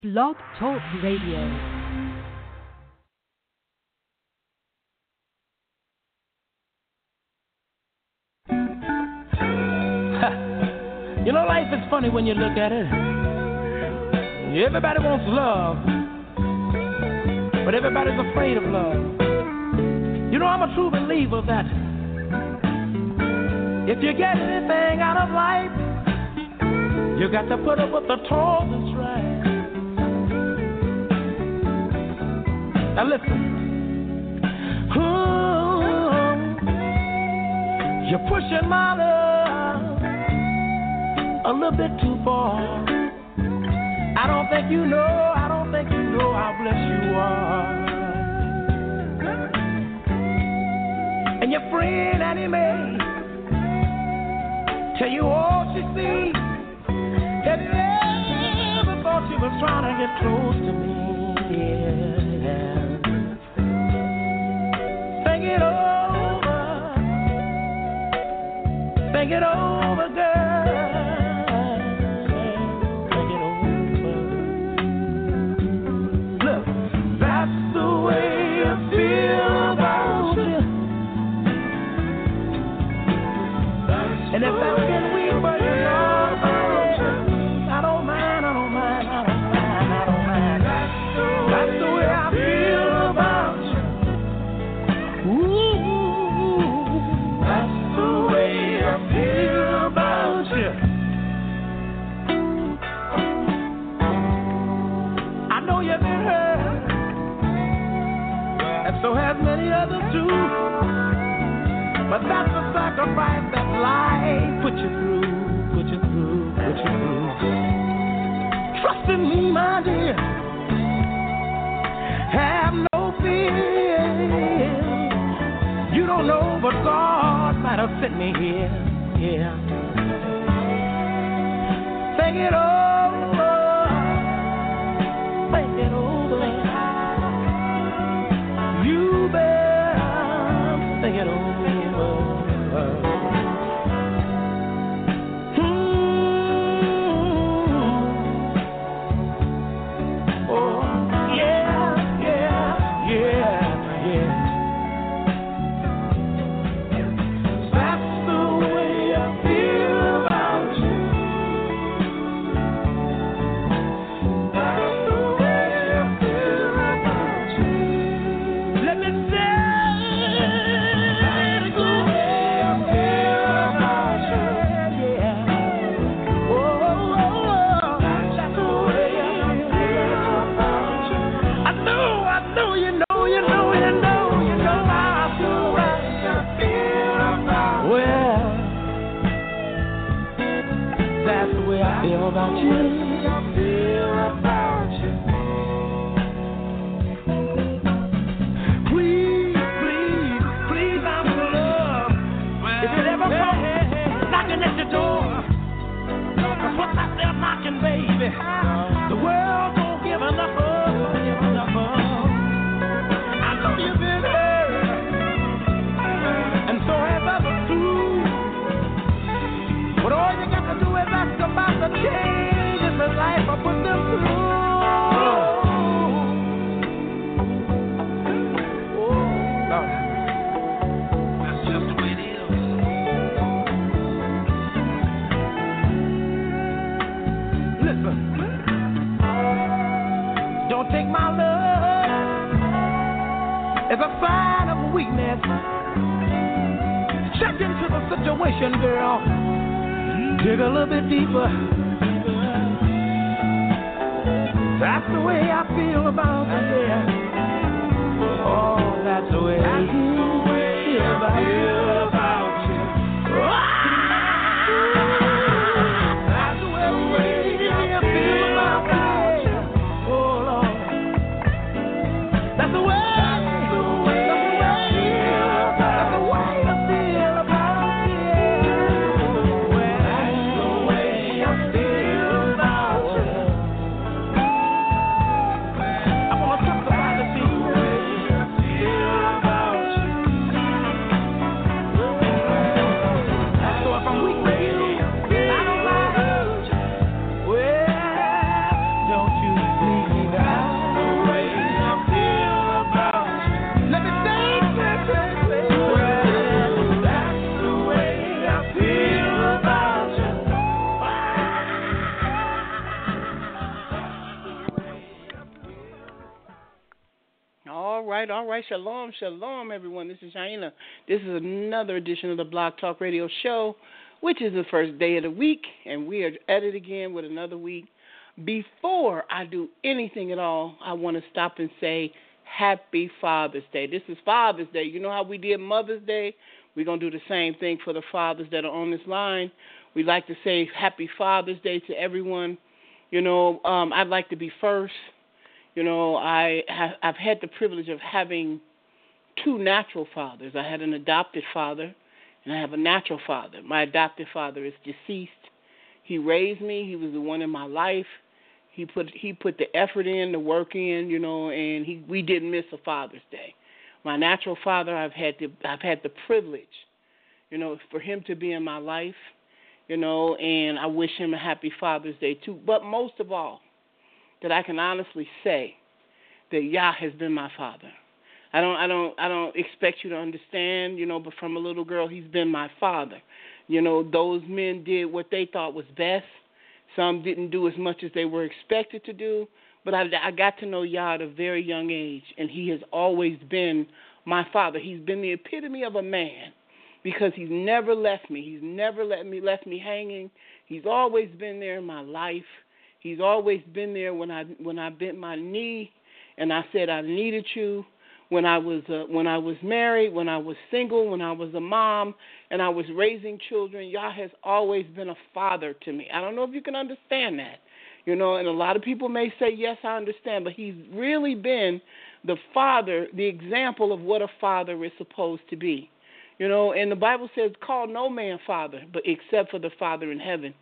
Blog Talk Radio. You know, life is funny when you look at it. Everybody wants love, but everybody's afraid of love. You know, I'm a true believer that if you get anything out of life, you got to put up with the toil that's right. Now listen. You're pushing my love a little bit too far. I don't think you know how blessed you are. And your friend Annie Mae tell you all she sees. Have you ever thought she was trying to get close to me? Yeah. Think it over, girl. Think it over. Look, that's the way you feel about you. And if that's been weak, but you know about you, I don't mind. That's the way I feel about you. Ooh, that's the way I feel about you. I know you've been hurt, and so have many others too. But that's the sacrifice that life put you through. Trust in me, my dear. Have no fear. You don't know, but God might have sent me here. Yeah. Think it over. You better think it over. About you. Please, I'm in love. If it ever comes knocking at your door, 'cause once I start knocking, baby, the world won't give enough of. I know you've been hurt, and so have others too. But all you got to do is ask about the changes in life I put them through. Oh, Lord. That's just the way it is. Listen. Don't take my love as a sign of weakness. Check into the situation, girl. Dig a little bit deeper. That's the way I feel about you, yeah. Oh, that's the way I feel about you. That's the way I feel about you. Oh, Lord. That's the way. I right. Shalom, everyone. This is Shaina. This is another edition of the Blog Talk Radio Show, which is the first day of the week, and we are at it again with another week. Before I do anything at all, I want to stop and say Happy Father's Day. This is Father's Day. You know how we did Mother's Day? We're going to do the same thing for the fathers that are on this line. We'd like to say Happy Father's Day to everyone. You know, I'd like to be first. You know, I've had the privilege of having two natural fathers. I had an adopted father, and I have a natural father. My adopted father is deceased. He raised me. He was the one in my life. He put the effort in, the work in, you know, and we didn't miss a Father's Day. My natural father, I've had the privilege, you know, for him to be in my life, you know, and I wish him a happy Father's Day too. But most of all, that I can honestly say that Yah has been my father. I don't expect you to understand, you know, but from a little girl, he's been my father. You know, those men did what they thought was best. Some didn't do as much as they were expected to do, but I got to know Yah at a very young age, and he has always been my father. He's been the epitome of a man because he's never left me. He's never left me hanging. He's always been there in my life. He's always been there when I bent my knee and I said I needed you. When I was married, when I was single, when I was a mom, and I was raising children, Yah has always been a father to me. I don't know if you can understand that, you know. And a lot of people may say, yes, I understand, but he's really been the father, the example of what a father is supposed to be, you know. And the Bible says, "Call no man father, but except for the Father in heaven."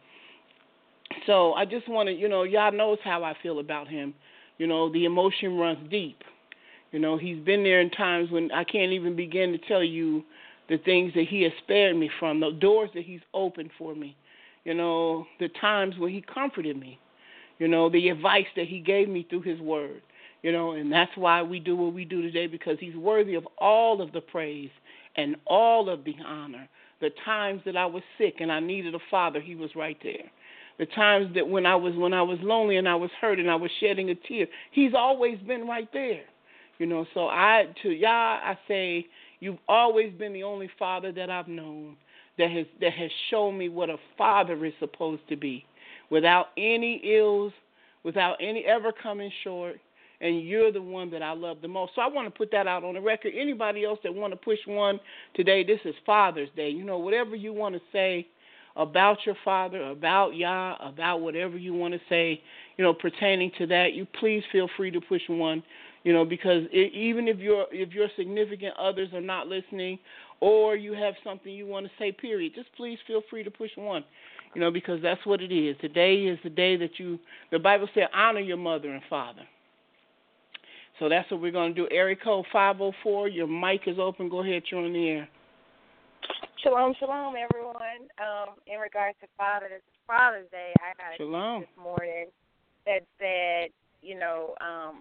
So I just want to, you know, Yah knows how I feel about him. You know, the emotion runs deep. You know, he's been there in times when I can't even begin to tell you the things that he has spared me from, the doors that he's opened for me, you know, the times when he comforted me, you know, the advice that he gave me through his word, you know, and that's why we do what we do today, because he's worthy of all of the praise and all of the honor. The times that I was sick and I needed a father, he was right there. The times that when I was lonely and I was hurt and I was shedding a tear, he's always been right there. You know, so to Yah, I say, you've always been the only father that I've known that has shown me what a father is supposed to be, without any ills, without any ever coming short, and you're the one that I love the most. So I want to put that out on the record. Anybody else that want to push one today, this is Father's Day. You know, whatever you want to say about your father, about Yah, about whatever you want to say, you know, pertaining to that, you please feel free to push one, you know, because even if your significant others are not listening, or you have something you want to say, period, just please feel free to push one, you know, because that's what it is. Today is the day that the Bible said, honor your mother and father. So that's what we're going to do. Area code 504, your mic is open. Go ahead, you're on the air. Shalom, everyone. In regards to Father's Day, I got a text this morning that said, you know,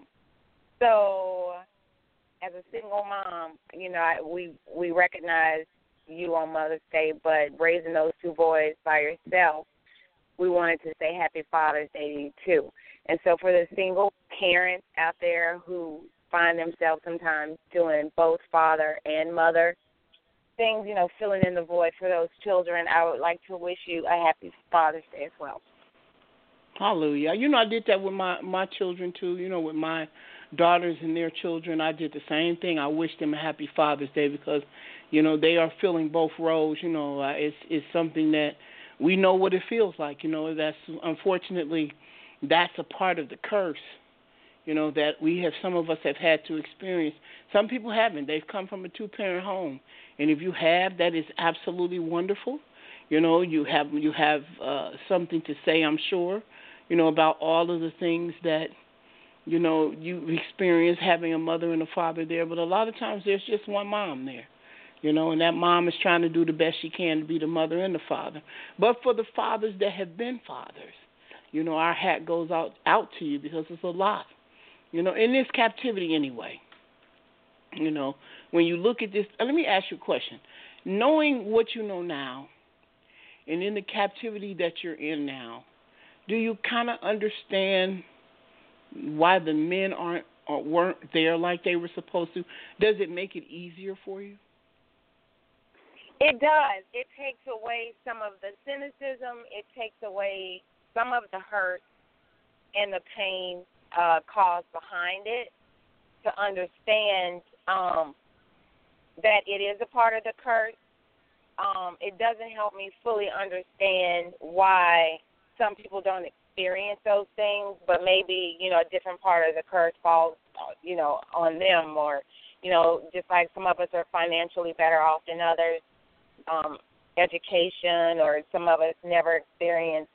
so as a single mom, you know, we recognize you on Mother's Day, but raising those two boys by yourself, we wanted to say Happy Father's Day to you too. And so for the single parents out there who find themselves sometimes doing both father and mother things, you know, filling in the void for those children, I would like to wish you a happy Father's Day as well. Hallelujah. You know, I did that with my children too, you know, with my daughters and their children. I did the same thing. I wished them a happy Father's Day because, you know, they are filling both roles. You know, it's something that we know what it feels like. You know, that's unfortunately that's a part of the curse, you know, that some of us have had to experience. Some people haven't. They've come from a two-parent home. And if you have, that is absolutely wonderful. You know, you have something to say, I'm sure, you know, about all of the things that, you know, you experience having a mother and a father there. But a lot of times there's just one mom there, you know, and that mom is trying to do the best she can to be the mother and the father. But for the fathers that have been fathers, you know, our hat goes out to you because it's a lot, you know, in this captivity anyway. You know, when you look at this, let me ask you a question. Knowing what you know now and in the captivity that you're in now, do you kind of understand why the men weren't there like they were supposed to, does it make it easier for you? It does. It takes away some of the cynicism. It takes away some of the hurt and the pain caused behind it, to understand that it is a part of the curse. It doesn't help me fully understand why some people don't experience those things, but maybe, a different part of the curse falls, on them, or, just like some of us are financially better off than others, education, or some of us never experienced,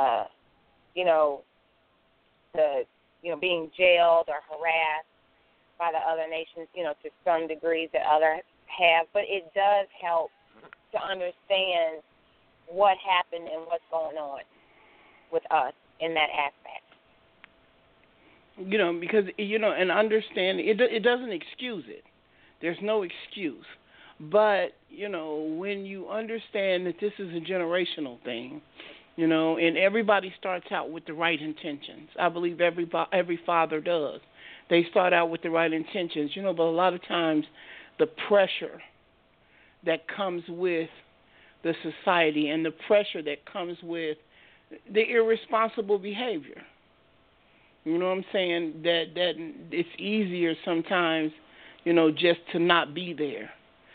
being jailed or harassed by the other nations, to some degrees that others have. But it does help to understand what happened and what's going on with us in that aspect. Because, and understand, it doesn't excuse it. There's no excuse. But, when you understand that this is a generational thing, and everybody starts out with the right intentions. I believe every father does. They start out with the right intentions, but a lot of times the pressure that comes with the society and the pressure that comes with the irresponsible behavior. You know what I'm saying? That it's easier sometimes, just to not be there.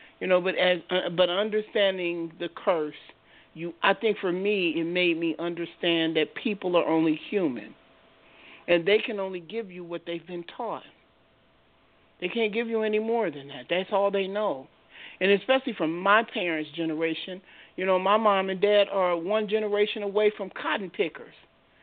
But understanding the curse, I think for me, it made me understand that people are only human, and they can only give you what they've been taught. They can't give you any more than that. That's all they know. And especially from my parents' generation, my mom and dad are one generation away from cotton pickers.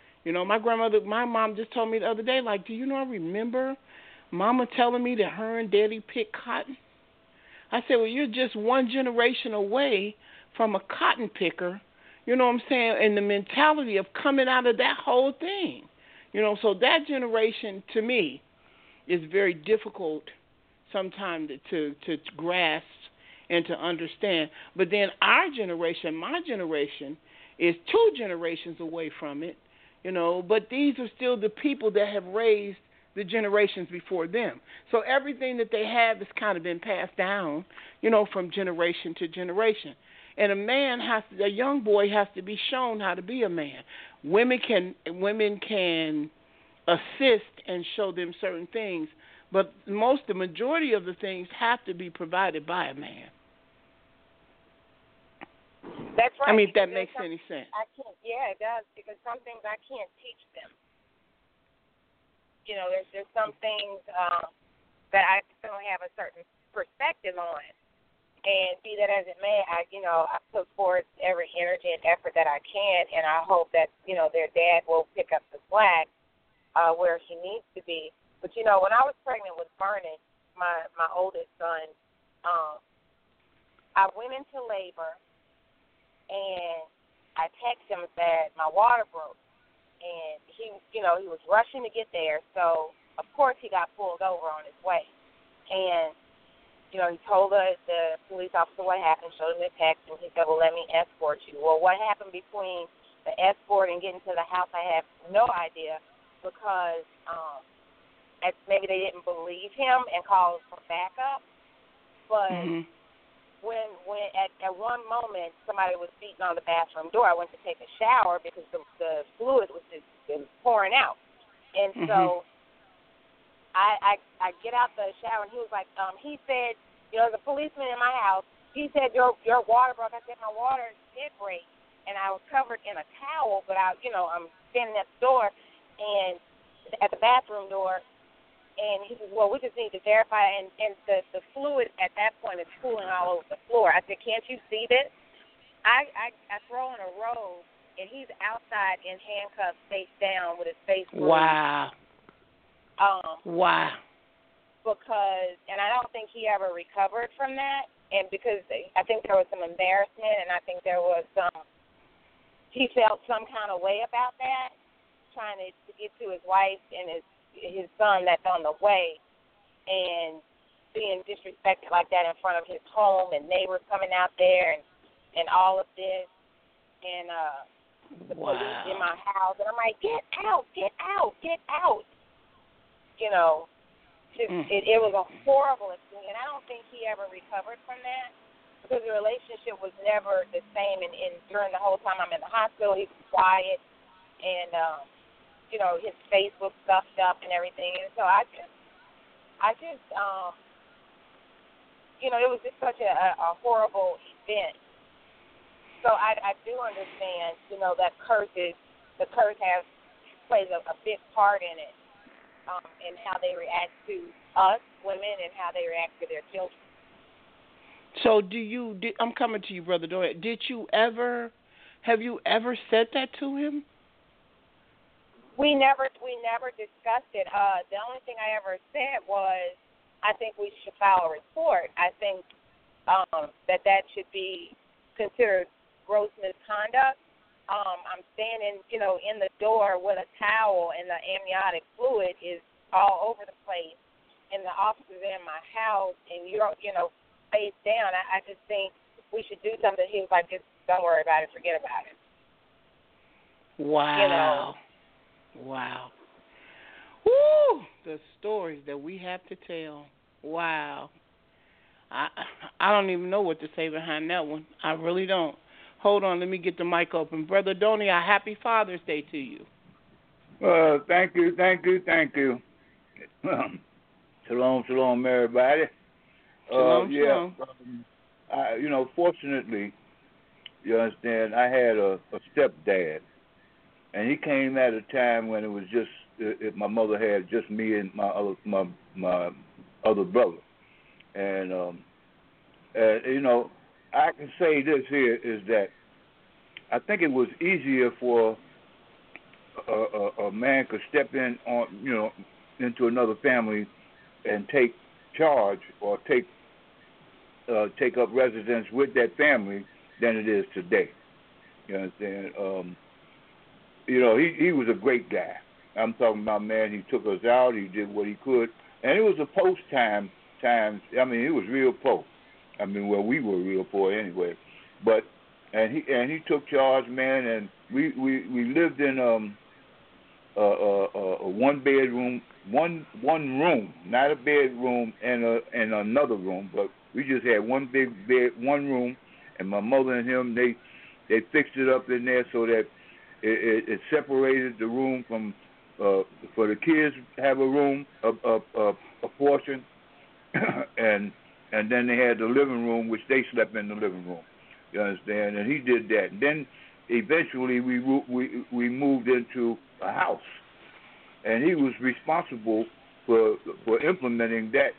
My mom just told me the other day, do you know, I remember Mama telling me that her and Daddy picked cotton. I said, well, you're just one generation away from a cotton picker, you know what I'm saying, and the mentality of coming out of that whole thing. So that generation, to me, is very difficult sometimes to grasp and to understand. But then our generation, my generation, is 2 generations away from it, but these are still the people that have raised the generations before them. So everything that they have has kind of been passed down, from generation to generation. And a young boy has to be shown how to be a man. Women can assist and show them certain things, but the majority of the things have to be provided by a man. That's right. I mean, if that makes any sense. Yeah, it does, because some things I can't teach them. There's some things that I don't have a certain perspective on. And be that as it may, I put forth every energy and effort that I can, and I hope that, their dad will pick up the slack where he needs to be. But, when I was pregnant with Vernon, my oldest son, I went into labor, and I texted him and said my water broke. And he was rushing to get there, so, of course, he got pulled over on his way. And he told the police officer what happened, showed him the text, and he said, well, let me escort you. Well, what happened between the escort and getting to the house, I have no idea, because maybe they didn't believe him and called for backup. But when at one moment somebody was beating on the bathroom door, I went to take a shower because the fluid was just pouring out. And so I get out the shower, and he was like, he said, there's a policeman in my house. He said, your water broke. I said, my water did break. And I was covered in a towel, but I'm standing at the door, and at the bathroom door, and he said, well, we just need to verify. And the fluid at that point is pooling all over the floor. I said, can't you see this? I throw in a robe, and he's outside in handcuffs, face down, with his face bruised. Wow. Wow. Because, and I don't think he ever recovered from that. And because I think there was some embarrassment, and I think there was he felt some kind of way about that, trying to get to his wife and his son that's on the way, and being disrespected like that in front of his home, and neighbors coming out there, and all of this, and the police in my house, and I'm like, get out, get out, get out. it was a horrible experience, and I don't think he ever recovered from that because the relationship was never the same. And during the whole time I'm in the hospital, he was quiet, and his face was stuffed up and everything. And so I just it was just such a horrible event. So I do understand, that the curse plays a big part in it, in how they react to us women and how they react to their children. So I'm coming to you, Brother Doyle. Have you ever said that to him? We never discussed it. The only thing I ever said was, I think we should file a report. I think that should be considered gross misconduct. I'm standing, in the door with a towel, and the amniotic fluid is all over the place, and the officer's in my house, and you're, face down. I just think we should do something. He was like, just don't worry about it, forget about it. Wow. Wow. Woo! The stories that we have to tell. Wow. I don't even know what to say behind that one. I really don't. Hold on, let me get the mic open. Brother Donia, happy Father's Day to you. Thank you. Shalom, everybody. Shalom. Fortunately, you understand, I had a stepdad, and he came at a time when it was just my mother had just me and my other brother, and I can say this here is that I think it was easier for a man could step in into another family and take charge or take up residence with that family than it is today. You understand? He was a great guy. I'm talking about, man, he took us out, he did what he could, and it was a post times. I mean, it was real post. I mean, well, we were real poor anyway, but he took charge, man, and we lived in a one bedroom, one room, not a bedroom and another room, but we just had one big bed, one room, and my mother and him they fixed it up in there so that it separated the room from for the kids to have a room, a portion, and then they had the living room, which they slept in the living room. You understand? And he did that. And then eventually we moved into a house, and he was responsible for implementing that.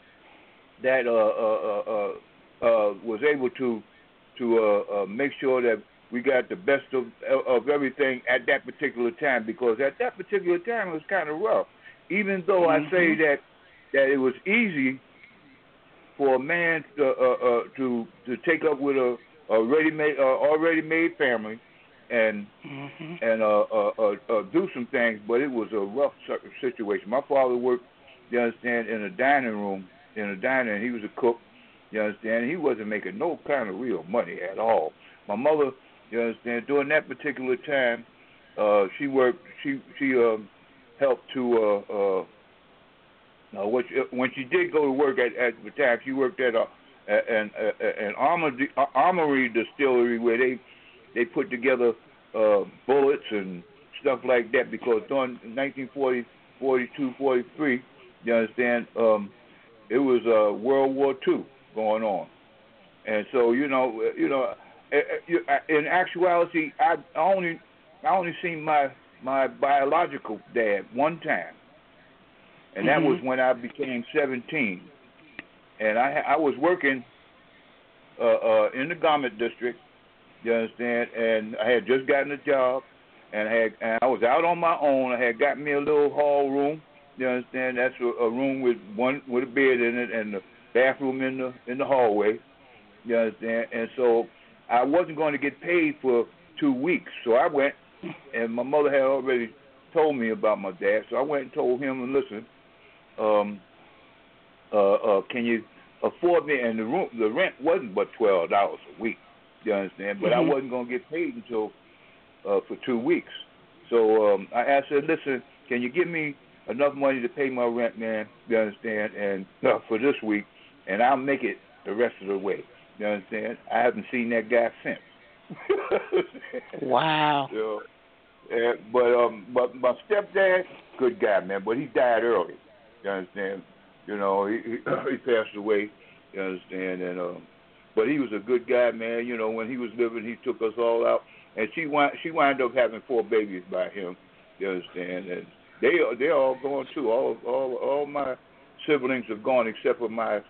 Was able to make sure that we got the best of everything at that particular time, because at that particular time it was kind of rough. Even though I say that it was easy for a man to take up with a already made family and do some things, but it was a rough situation. My father worked, you understand, in a diner, and he was a cook, you understand. He wasn't making no kind of real money at all. My mother, you understand, during that particular time, she worked. She helped to when she did go to work at the time, she worked at an armory distillery where they put together bullets and stuff like that, because during 1940, 42, 43, you understand, it was World War II going on, and so in actuality, I only seen my biological dad one time, and that was when I became 17, and I was working in the garment district, you understand, and I had just gotten a job, and I was out on my own. I had got me a little hall room, you understand. That's a room with a bed in it and the bathroom in the hallway, you understand. And so I wasn't going to get paid for 2 weeks, so I went, and my mother had already told me about my dad, so I went and told him, listen, can you afford me? And the rent wasn't but $12 a week, you understand. But I wasn't going to get paid until for 2 weeks. So I said, listen, can you give me enough money to pay my rent, man. You understand? And for this week, and I'll make it the rest of the way. You understand? I haven't seen that guy since. Wow. So, but my stepdad, good guy, man. But he died early. You understand? You know, he passed away. You understand? And but he was a good guy, man. You know, when he was living, he took us all out, and she wound up having 4 babies by him. You understand? And they're all gone too. All my siblings are gone except for my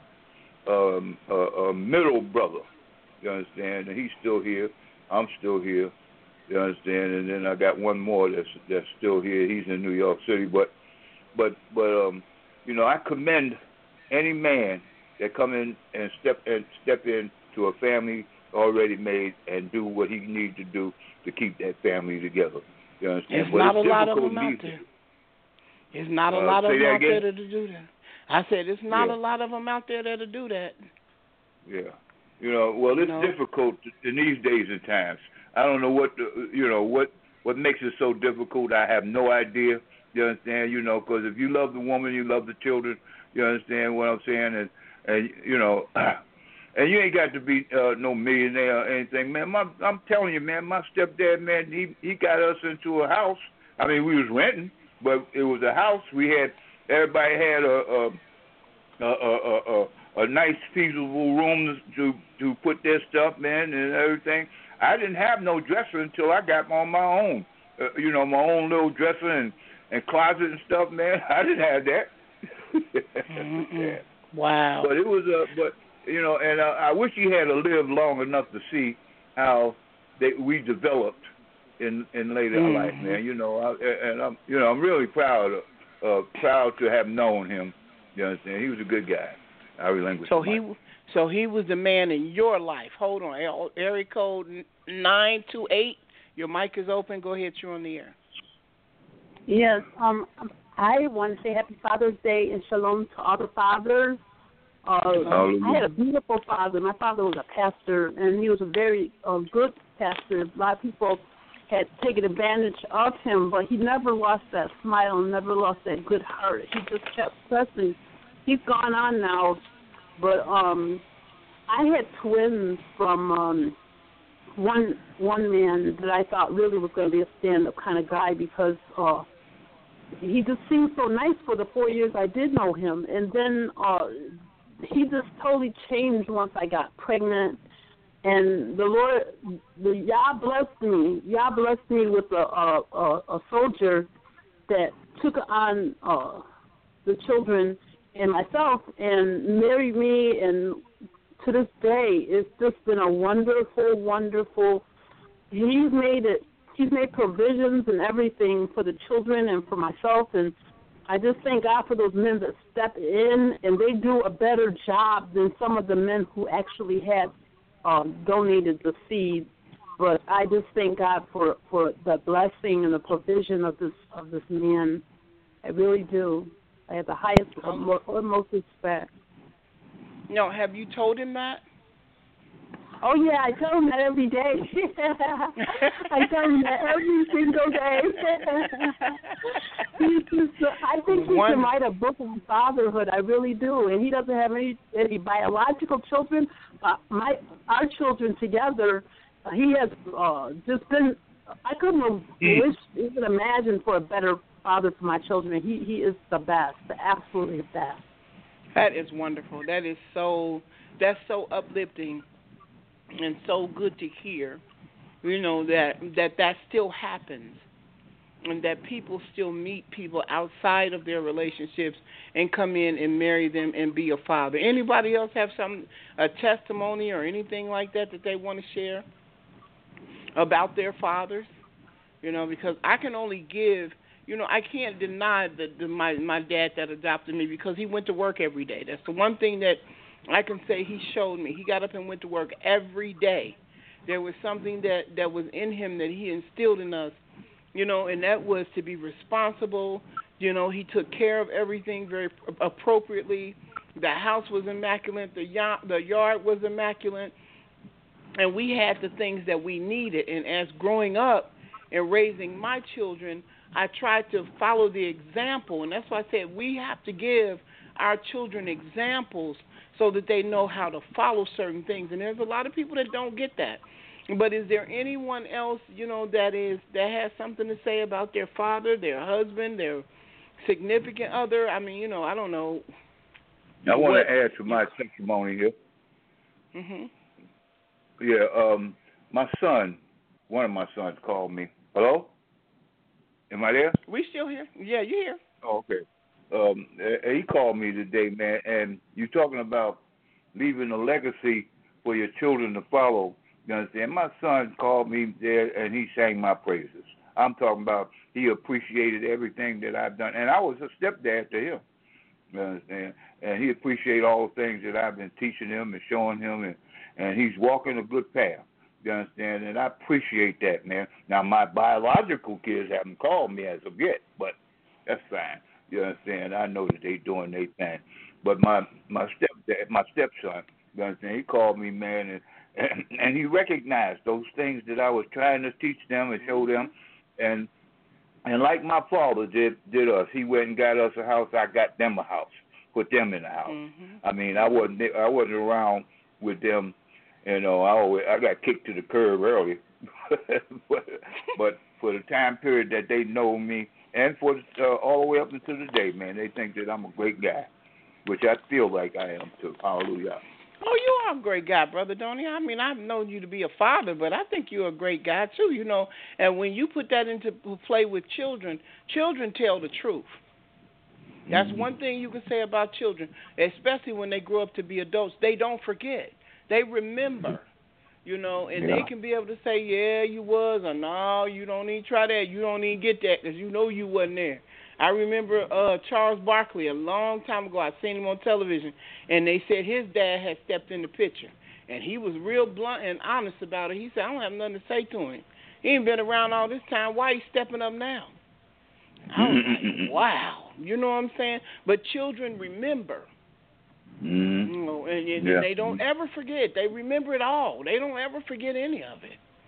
middle brother. You understand? And he's still here. I'm still here. You understand? And then I got one more that's still here. He's in New York City. But you know, I commend any man that come in and step in to a family already made and do what he needs to do to keep that family together. You understand? It's not a lot of them out there. It's not a lot of them out there to do that. I said it's not a lot of them out there to do that. Yeah. You know, well, it's difficult in these days and times. I don't know what makes it so difficult. I have no idea. You understand? You know, because if you love the woman, you love the children. You understand what I'm saying? And you know, and you ain't got to be no millionaire or anything, man. I'm telling you, man, my stepdad, man, he got us into a house. I mean, we was renting, but it was a house. Everybody had a nice, feasible room to put their stuff, man, and everything. I didn't have no dresser until I got on my own. You know, my own little dresser and closet and stuff, man. I didn't have that. Yeah. Wow. But it was but you know, and I wish he had lived long enough to see how we developed in later life, man. You know, I'm really proud to have known him. You understand? He was a good guy. I relinquished. So he was the man in your life. Hold on, area code 928. Your mic is open. Go ahead, you're on the air. Yes. I want to say Happy Father's Day and Shalom to all the fathers. I had a beautiful father. My father was a pastor, and he was a very good pastor. A lot of people had taken advantage of him, but he never lost that smile and never lost that good heart. He just kept pressing. He's gone on now, but I had twins from one man that I thought really was going to be a stand-up kind of guy because he just seemed so nice for the 4 years I did know him. And then he just totally changed once I got pregnant. And the Lord, Yah blessed me. Yah blessed me with a soldier that took on the children and myself and married me. And to this day, it's just been a wonderful, wonderful. He's made provisions and everything for the children and for myself. And I just thank God for those men that step in, and they do a better job than some of the men who actually had donated the seed. But I just thank God for the blessing and the provision of this man. I really do. I have the highest, utmost respect. No, have you told him that? Oh, yeah, I tell him that every day. I tell him that every single day. I think he can write a book on fatherhood. I really do. And he doesn't have any biological children. Our children together, he has just been, I couldn't even imagine for a better father for my children. He is the best, absolutely the best. That is wonderful. That's so uplifting. And so good to hear, you know, that still happens, and that people still meet people outside of their relationships and come in and marry them and be a father. Anybody else have a testimony or anything like that they want to share about their fathers? You know, because I can only give, you know, I can't deny my dad that adopted me because he went to work every day. That's the one thing that I can say he showed me. He got up and went to work every day. There was something that was in him that he instilled in us, you know, and that was to be responsible. You know, he took care of everything very appropriately. The house was immaculate. The yard was immaculate. And we had the things that we needed. And as growing up and raising my children, I try to follow the example, and that's why I said we have to give our children examples so that they know how to follow certain things. And there's a lot of people that don't get that. But is there anyone else, that has something to say about their father, their husband, their significant other? I mean, I don't know. I want to add to my testimony here. Mhm. Yeah, my son, one of my sons called me. Hello? Am I there? We still here. Yeah, you here. Oh, okay. He called me today, man, and you're talking about leaving a legacy for your children to follow. You understand? My son called me there, and he sang my praises. I'm talking about he appreciated everything that I've done, and I was a stepdad to him. You understand? And he appreciated all the things that I've been teaching him and showing him, and he's walking a good path. You understand? And I appreciate that, man. Now, my biological kids haven't called me as of yet, but that's fine. You understand? I know that they doing their thing. But my stepson, you understand, he called me, man, and he recognized those things that I was trying to teach them and show them. And like my father did us, he went and got us a house. I got them a house, put them in a house. Mm-hmm. I mean, I wasn't around with them. I got kicked to the curb early, but for the time period that they know me, and for all the way up until today, man, they think that I'm a great guy, which I feel like I am too. Hallelujah. Oh, you are a great guy, Brother Donnie. I mean, I've known you to be a father, but I think you're a great guy too, And when you put that into play with children tell the truth. That's one thing you can say about children, especially when they grow up to be adults. They don't forget. They remember, and they can be able to say, yeah, you was, or no, you don't need to try that. You don't need to get that because you wasn't there. I remember Charles Barkley a long time ago. I seen him on television, and they said his dad had stepped in the picture. And he was real blunt and honest about it. He said, I don't have nothing to say to him. He ain't been around all this time. Why he stepping up now? I was like, wow. You know what I'm saying? But children remember. Mm-hmm. And they don't ever forget. They remember it all. They don't ever forget any of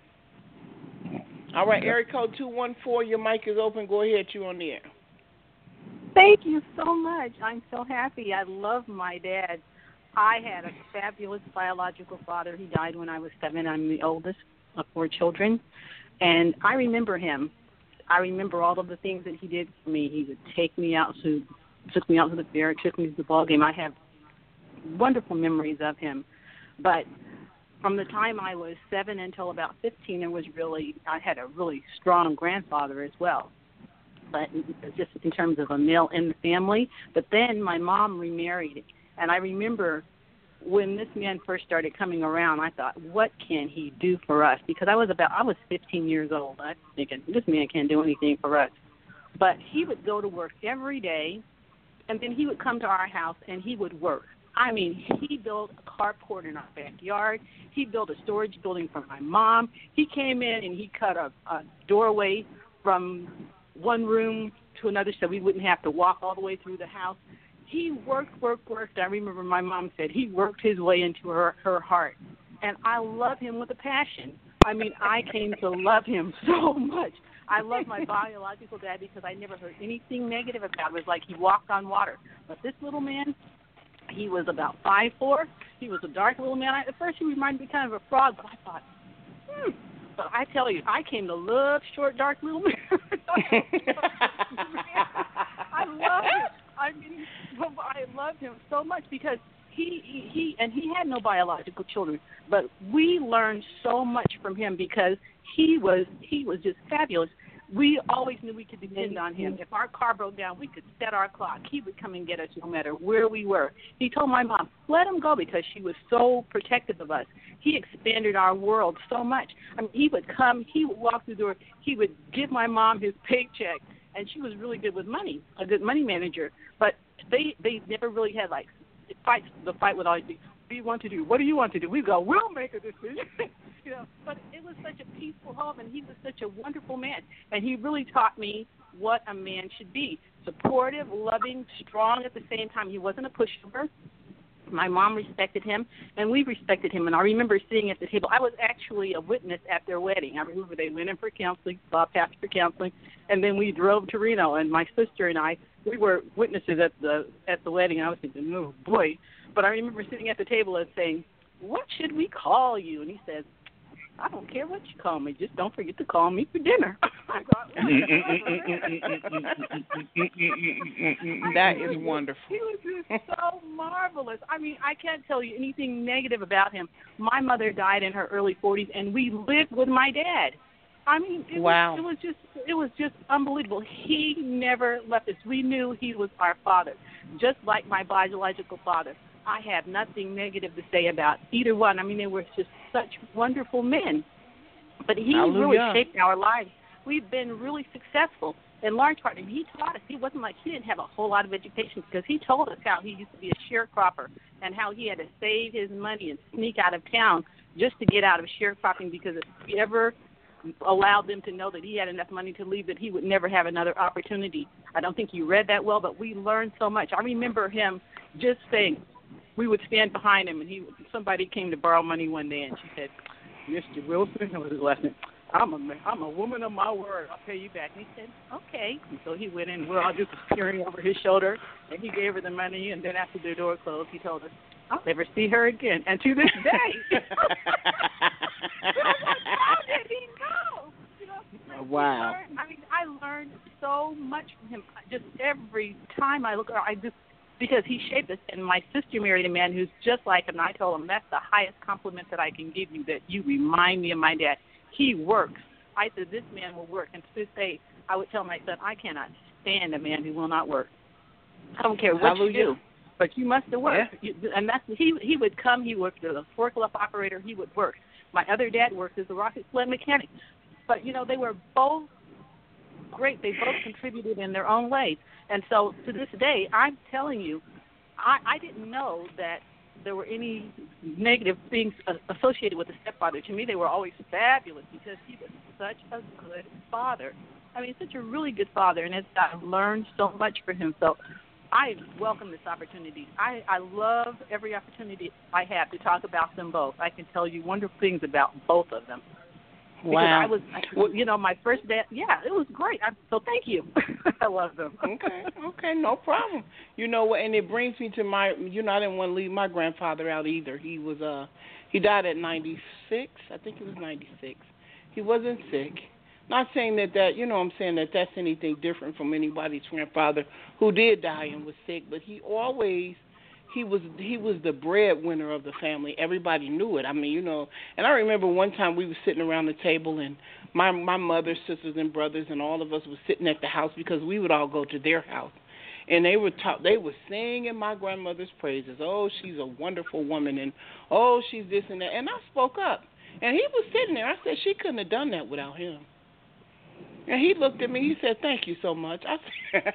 it. All right, area code 214, your mic is open. Go ahead, you on the air. Thank you so much. I'm so happy. I love my dad. I had a fabulous biological father. He died when I was 7. I'm the oldest of 4 children. And I remember him. I remember all of the things that he did for me. He would took me out to the fair, took me to the ball game. I have wonderful memories of him. But from the time I was 7 until about 15, I had a really strong grandfather as well. But just in terms of a male in the family. But then my mom remarried, and I remember when this man first started coming around, I thought, what can he do for us? Because I was 15 years old. I was thinking, this man can't do anything for us. But he would go to work every day, and then he would come to our house, and he would work. I mean, he built a carport in our backyard. He built a storage building for my mom. He came in and he cut a doorway from one room to another so we wouldn't have to walk all the way through the house. He worked. I remember my mom said he worked his way into her heart. And I love him with a passion. I mean, I came to love him so much. I love my biological dad because I never heard anything negative about him. It was like he walked on water. But this little man, he was about 5'4". He was a dark little man. At first, he reminded me kind of a frog, but I thought, But I tell you, I came to love short, dark little men. I love him. I mean, I loved him so much because he had no biological children, but we learned so much from him because he was just fabulous. We always knew we could depend on him. If our car broke down, we could set our clock. He would come and get us no matter where we were. He told my mom, let him go because she was so protective of us. He expanded our world so much. I mean, he would come, he would walk through the door, he would give my mom his paycheck, and she was really good with money, a good money manager. But they never really had, like, fights. The fight would always be, what do you want to do? What do you want to do? We go, we'll make a decision. But it was such a peaceful home, and he was such a wonderful man. And he really taught me what a man should be. Supportive, loving, strong at the same time. He wasn't a pushover. My mom respected him, and we respected him. And I remember sitting at the table. I was actually a witness at their wedding. I remember they went in for counseling, saw pastor for counseling, and then we drove to Reno. And my sister and I, we were witnesses at the wedding. And I was thinking, oh boy! But I remember sitting at the table and saying, "What should we call you?" And he said, "I don't care what you call me. Just don't forget to call me for dinner." That is wonderful. He was just so marvelous. I mean, I can't tell you anything negative about him. My mother died in her early 40s, and we lived with my dad. I mean, it was just unbelievable. He never left us. We knew he was our father, just like my biological father. I have nothing negative to say about either one. I mean, they were just such wonderful men. But he really shaped our lives. We've been really successful in large part. And he taught us. He wasn't like he didn't have a whole lot of education, because he told us how he used to be a sharecropper and how he had to save his money and sneak out of town just to get out of sharecropping, because if he ever allowed them to know that he had enough money to leave, that he would never have another opportunity. I don't think he read that well, but we learned so much. I remember him just saying, we would stand behind him, and somebody came to borrow money one day, and she said, "Mr. Wilson," that was his last name, I'm a woman of my word. I'll pay you back." And he said, "Okay." And so he went in. We're all just peering over his shoulder, and he gave her the money. And then after the door closed, he told us, "I'll never see her again." And to this day, how did he know? You know, wow. I learned so much from him. Just every time I look, because he shaped us. And my sister married a man who's just like him. And I told him, that's the highest compliment that I can give you, that you remind me of my dad. He works. I said, this man will work. And to this day, I would tell my son, I cannot stand a man who will not work. I don't care what you do, but you must work. Yeah. And that's he would come. He worked as a forklift operator. He would work. My other dad worked as a rocket sled mechanic. But, you know, they were both great. They both contributed in their own ways. And so to this day, I'm telling you, I didn't know that there were any negative things associated with the stepfather. To me, they were always fabulous, because he was such a good father. I mean, such a really good father, and I've learned so much from him. So I welcome this opportunity. I love every opportunity I have to talk about them both. I can tell you wonderful things about both of them. Wow. Because my first dad, it was great. So thank you. I love them. Okay, no problem. You know what, and it brings me to I didn't want to leave my grandfather out either. He was, he died at 96. I think he was 96. He wasn't sick. Not saying that I'm saying that that's anything different from anybody's grandfather who did die and was sick, but he was the breadwinner of the family. Everybody knew it. I mean, and I remember one time we were sitting around the table, and my mother, sisters, and brothers, and all of us were sitting at the house, because we would all go to their house, and they were singing my grandmother's praises. Oh, she's a wonderful woman, and oh, she's this and that. And I spoke up, and he was sitting there. I said, she couldn't have done that without him. And he looked at me. He said, "Thank you so much." I said,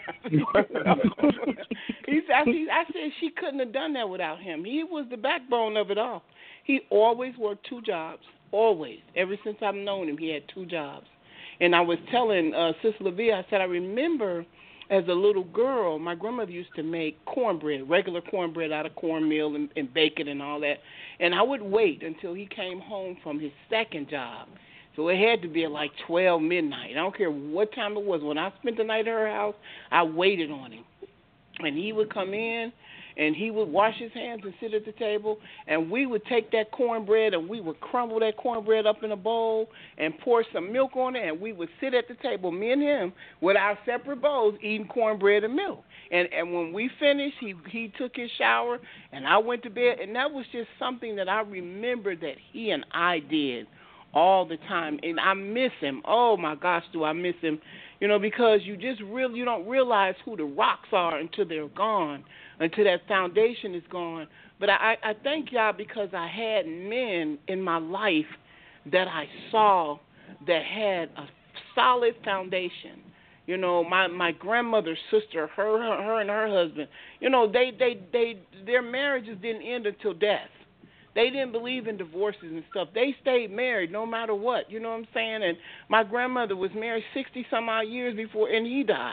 I said she couldn't have done that without him. He was the backbone of it all. He always worked 2 jobs, always. Ever since I've known him, he had 2 jobs. And I was telling Sister LaVia, I said, I remember as a little girl, my grandmother used to make cornbread, regular cornbread out of cornmeal and bacon and all that. And I would wait until he came home from his second job. So it had to be at like 12 midnight. I don't care what time it was. When I spent the night at her house, I waited on him. And he would come in, and he would wash his hands and sit at the table, and we would take that cornbread, and we would crumble that cornbread up in a bowl and pour some milk on it, and we would sit at the table, me and him, with our separate bowls, eating cornbread and milk. And when we finished, he took his shower, and I went to bed, and that was just something that I remember that he and I did all the time, and I miss him. Oh my gosh, do I miss him? Because you don't realize who the rocks are until they're gone, until that foundation is gone. But I thank y'all, because I had men in my life that I saw that had a solid foundation. My grandmother's sister, her and her husband, their marriages didn't end until death. They didn't believe in divorces and stuff. They stayed married no matter what, you know what I'm saying? And my grandmother was married 60-some-odd years before, and he died.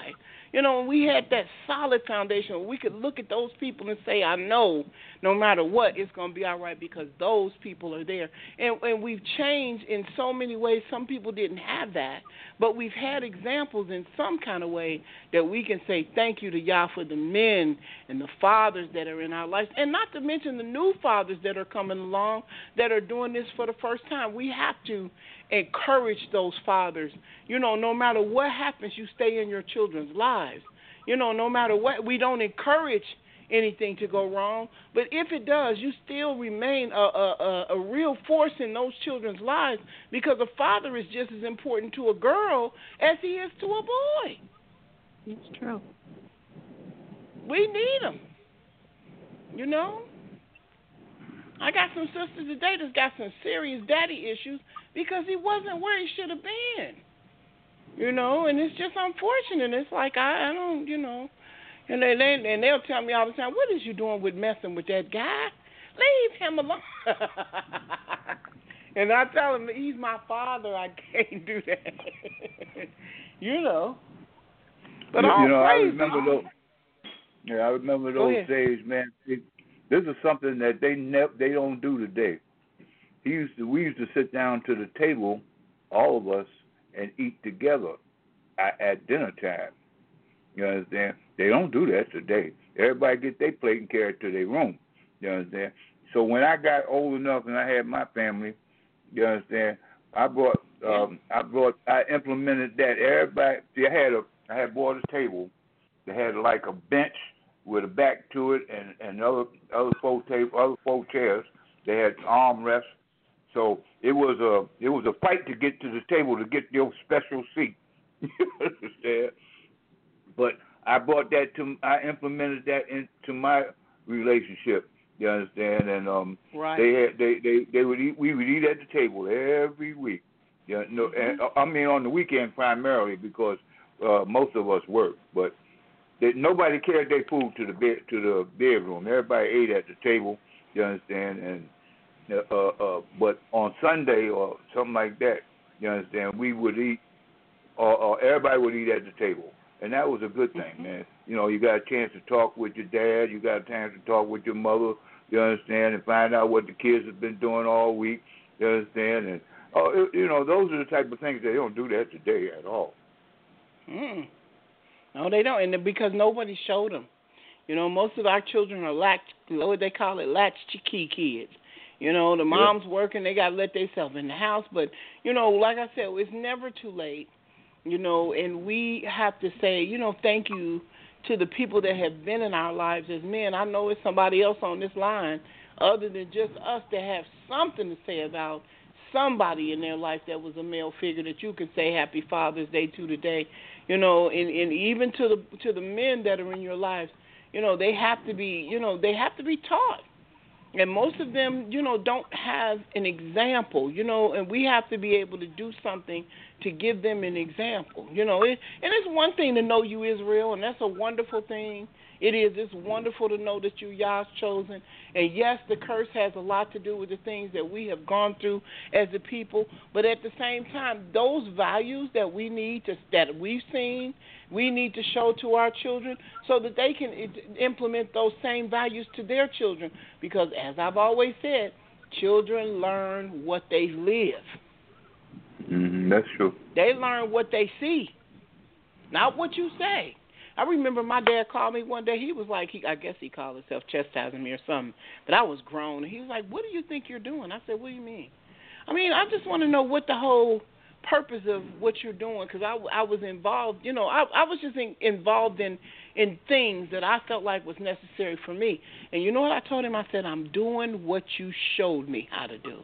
You know, we had that solid foundation where we could look at those people and say, I know no matter what, it's going to be all right because those people are there. And we've changed in so many ways. Some people didn't have that, but we've had examples in some kind of way that we can say thank you to Yah for the men and the fathers that are in our lives, and not to mention the new fathers that are coming along that are doing this for the first time. We have to encourage those fathers. You know, no matter what happens, you stay in your children's lives. You know, no matter what, we don't encourage anything to go wrong, but if it does, you still remain a real force in those children's lives, because a father is just as important to a girl as he is to a boy. It's true. We need them. You know? I got some sisters today that's got some serious daddy issues because he wasn't where he should have been. You know, and it's just unfortunate. It's like I don't, you know, and they'll tell me all the time, what is you doing with messing with that guy? Leave him alone. And I tell him, he's my father. I can't do that. You know. But you know, I remember those. Yeah, I remember those days, man. This is something that they don't do today. We used to sit down to the table, all of us, and eat together at dinner time. You understand? They don't do that today. Everybody get their plate and carry it to their room. You understand? So when I got old enough and I had my family, you understand, I implemented that. Everybody, see, I had bought a table that had like a bench with a back to it and other four chairs. They had armrests. So it was a fight to get to the table to get your special seat. You understand? But I implemented that into my relationship. You understand? And right. we would eat at the table every week. You know, and I mean on the weekend primarily because most of us work, but nobody carried their food to the bedroom. Everybody ate at the table. You understand? And but on Sunday or something like that, you understand, we would eat, or everybody would eat at the table, and that was a good thing, man. You know, you got a chance to talk with your dad, you got a chance to talk with your mother, you understand, and find out what the kids have been doing all week, you understand, and you know, those are the type of things they don't do that today at all. No, they don't, and because nobody showed them. You know, most of our children are what they call it, latchkey kids. You know, the mom's working, they got to let themselves in the house. But, you know, like I said, it's never too late, you know, and we have to say, you know, thank you to the people that have been in our lives as men. I know it's somebody else on this line other than just us that have something to say about somebody in their life that was a male figure that you can say Happy Father's Day to today. You know, and even to the men that are in your lives, you know, they have to be, you know, they have to be taught. And most of them, you know, don't have an example, you know, and we have to be able to do something to give them an example, you know. And it's one thing to know you Israel, and that's a wonderful thing. It is. It's wonderful to know that you Yah's chosen. And, yes, the curse has a lot to do with the things that we have gone through as a people. But at the same time, those values that we need that we've seen, we need to show to our children so that they can implement those same values to their children. Because, as I've always said, children learn what they live. That's true. They learn what they see, not what you say. I remember my dad called me one day. He was like, I guess he called himself chastising me or something. But I was grown. He was like, what do you think you're doing? I said, what do you mean? I mean, I just want to know what the whole purpose of what you're doing, because I was involved, you know, I was just involved in things that I felt like was necessary for me. And you know what I told him? I said, I'm doing what you showed me how to do.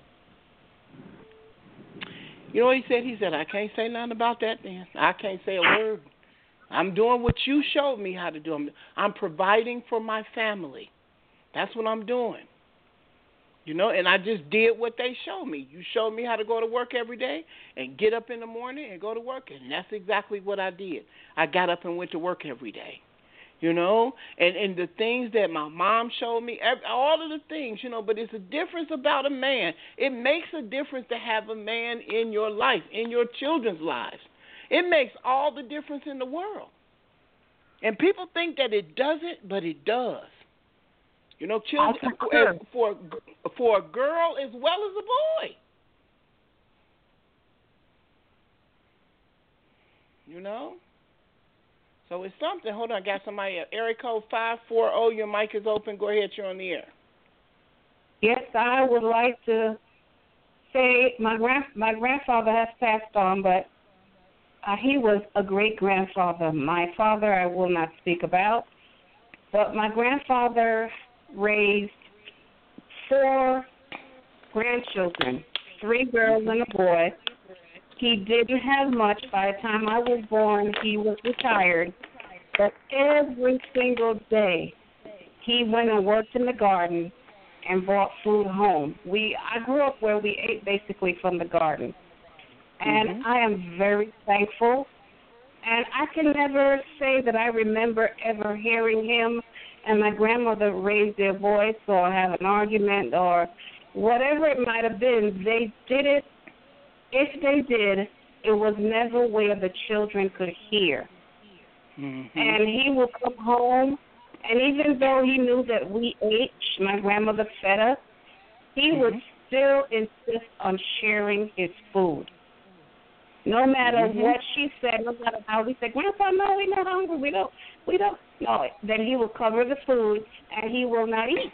You know what he said? He said, I can't say nothing about that then. I can't say a word. I'm doing what you showed me how to do. I'm providing for my family. That's what I'm doing. You know, and I just did what they showed me. You showed me how to go to work every day and get up in the morning and go to work, and that's exactly what I did. I got up and went to work every day. You know, and the things that my mom showed me, all of the things, you know, but it's a difference about a man. It makes a difference to have a man in your life, in your children's lives. It makes all the difference in the world. And people think that it doesn't, but it does. You know, children for a girl as well as a boy. You know? So it's something. Hold on, I got somebody. Area code 540. Your mic is open. Go ahead. You're on the air. Yes, I would like to say my grandfather has passed on, but he was a great-grandfather. My father I will not speak about, but my grandfather raised 4 grandchildren, 3 girls and a boy. He didn't have much. By the time I was born, he was retired. But every single day, he went and worked in the garden and brought food home. I grew up where we ate basically from the garden. And I am very thankful. And I can never say that I remember ever hearing him and my grandmother raise their voice or have an argument or whatever it might have been. They did it. If they did, it was never where the children could hear. And he would come home, and even though he knew that we ate, my grandmother fed us, he would still insist on sharing his food. No matter what she said, no matter how we said, Grandpa, no, we're not hungry, we don't. No, then he will cover the food, and he will not eat.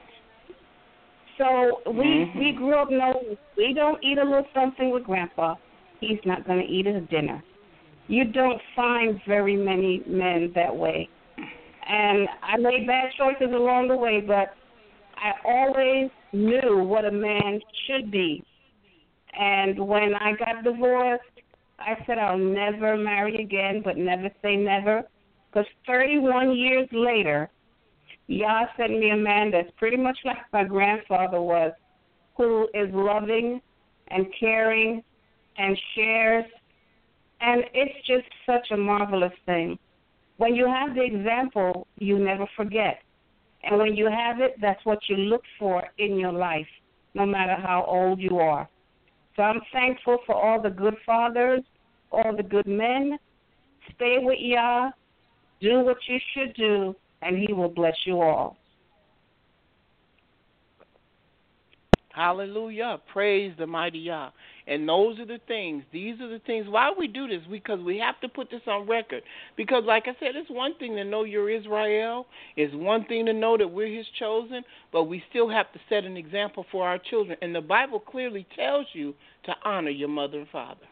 So we grew up knowing we don't eat a little something with Grandpa, he's not going to eat his dinner. You don't find very many men that way. And I made bad choices along the way, but I always knew what a man should be. And when I got divorced, I said I'll never marry again, but never say never. Because 31 years later, Yah sent me a man that's pretty much like my grandfather was, who is loving and caring and shares. And it's just such a marvelous thing. When you have the example, you never forget. And when you have it, that's what you look for in your life, no matter how old you are. So I'm thankful for all the good fathers, all the good men. Stay with Yah, do what you should do, and he will bless you all. Hallelujah. Praise the mighty Yah. And these are the things. Why we do this? Because we have to put this on record. Because, like I said, it's one thing to know you're Israel. It's one thing to know that we're his chosen. But we still have to set an example for our children. And the Bible clearly tells you to honor your mother and father.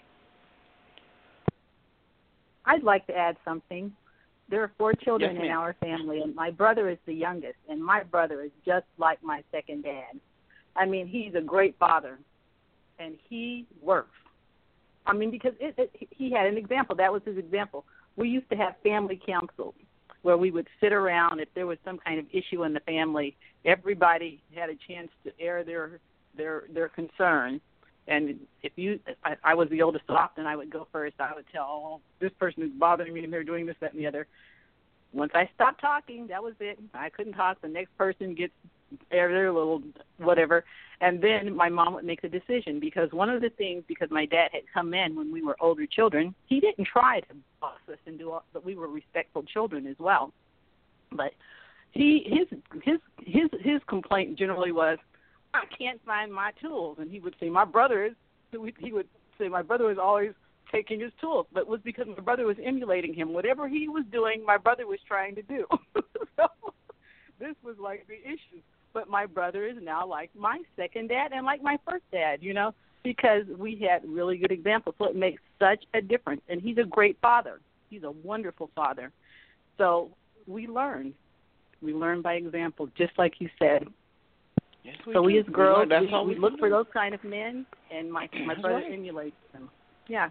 I'd like to add something. There are 4 children in our family, and my brother is the youngest, and my brother is just like my second dad. I mean, he's a great father, and he works. I mean, because he had an example. That was his example. We used to have family councils where we would sit around. If there was some kind of issue in the family, everybody had a chance to air their concern. And if I was the oldest so often, I would go first. I would tell, this person is bothering me, and they're doing this, that, and the other. Once I stopped talking, that was it. I couldn't talk. The next person gets their little whatever. And then my mom would make a decision, because one of the things, because my dad had come in when we were older children, he didn't try to boss us and do all, but we were respectful children as well. But his complaint generally was, I can't find my tools. And he would say, my brother is always taking his tools. But it was because my brother was emulating him. Whatever he was doing, my brother was trying to do. So this was like the issue. But my brother is now like my second dad and like my first dad, because we had really good examples. So it makes such a difference. And he's a great father. He's a wonderful father. So we learn. We learn by example, just like you said. Yes, we as girls, we look for those kind of men, and my brother emulates them. Yeah.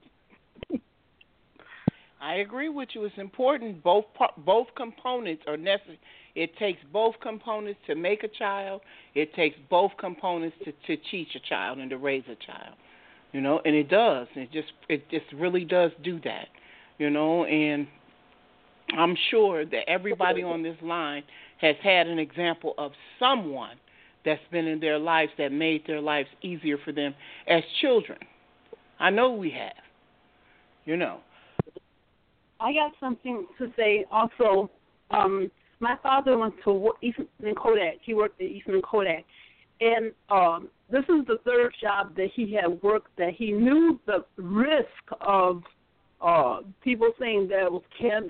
I agree with you. It's important. Both components are necessary. It takes both components to make a child. It takes both components to teach a child and to raise a child. And it does. It just really does do that. And I'm sure that everybody on this line has had an example of someone that's been in their lives that made their lives easier for them as children. I know we have. I got something to say also. My father went to Eastman Kodak. He worked at Eastman Kodak. And this is the third job that he had worked that he knew the risk of people saying that it was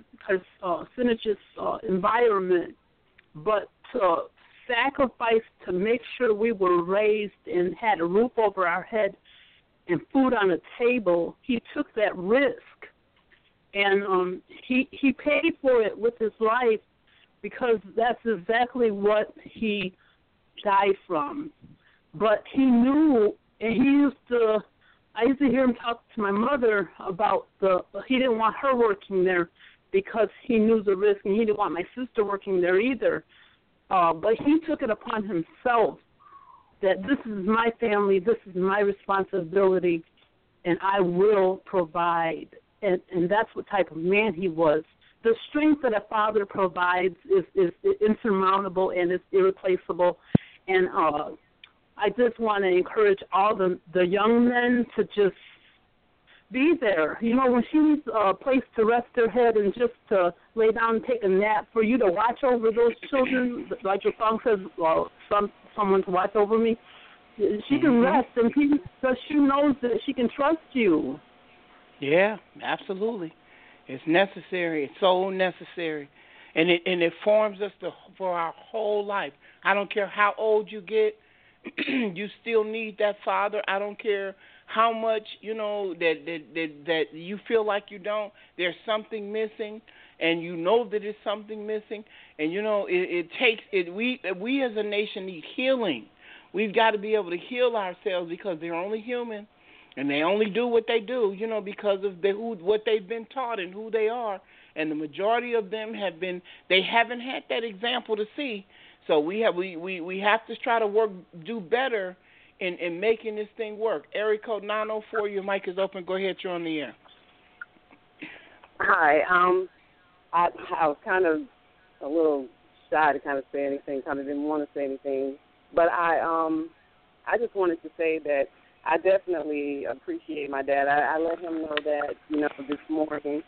carcinogenic environment, but to sacrifice to make sure we were raised and had a roof over our head and food on the table, he took that risk. And he paid for it with his life because that's exactly what he died from. But he knew, and I used to hear him talk to my mother about he didn't want her working there because he knew the risk, and he didn't want my sister working there either. But he took it upon himself that this is my family, this is my responsibility, and I will provide. And that's what type of man he was. The strength that a father provides is insurmountable and is irreplaceable. And I just want to encourage all the young men to just be there. You know, when she needs a place to rest her head and just to lay down and take a nap, for you to watch over those children, like your song says, someone to watch over me, she can rest and because she knows that she can trust you. Yeah, absolutely. It's necessary. It's so necessary. And it forms us for our whole life. I don't care how old you get, you still need that father. I don't care how much, that you feel like you don't. There's something missing, and you know that it's something missing. And, it takes it. We as a nation need healing. We've got to be able to heal ourselves because they're only human. And they only do what they do, because of what they've been taught and who they are. And the majority of them they haven't had that example to see. So we have to try to do better in making this thing work. Area code 904, your mic is open. Go ahead, you're on the air. Hi. I was kind of a little shy to kind of say anything. Kind of didn't want to say anything, but I just wanted to say that I definitely appreciate my dad. I let him know that, this morning.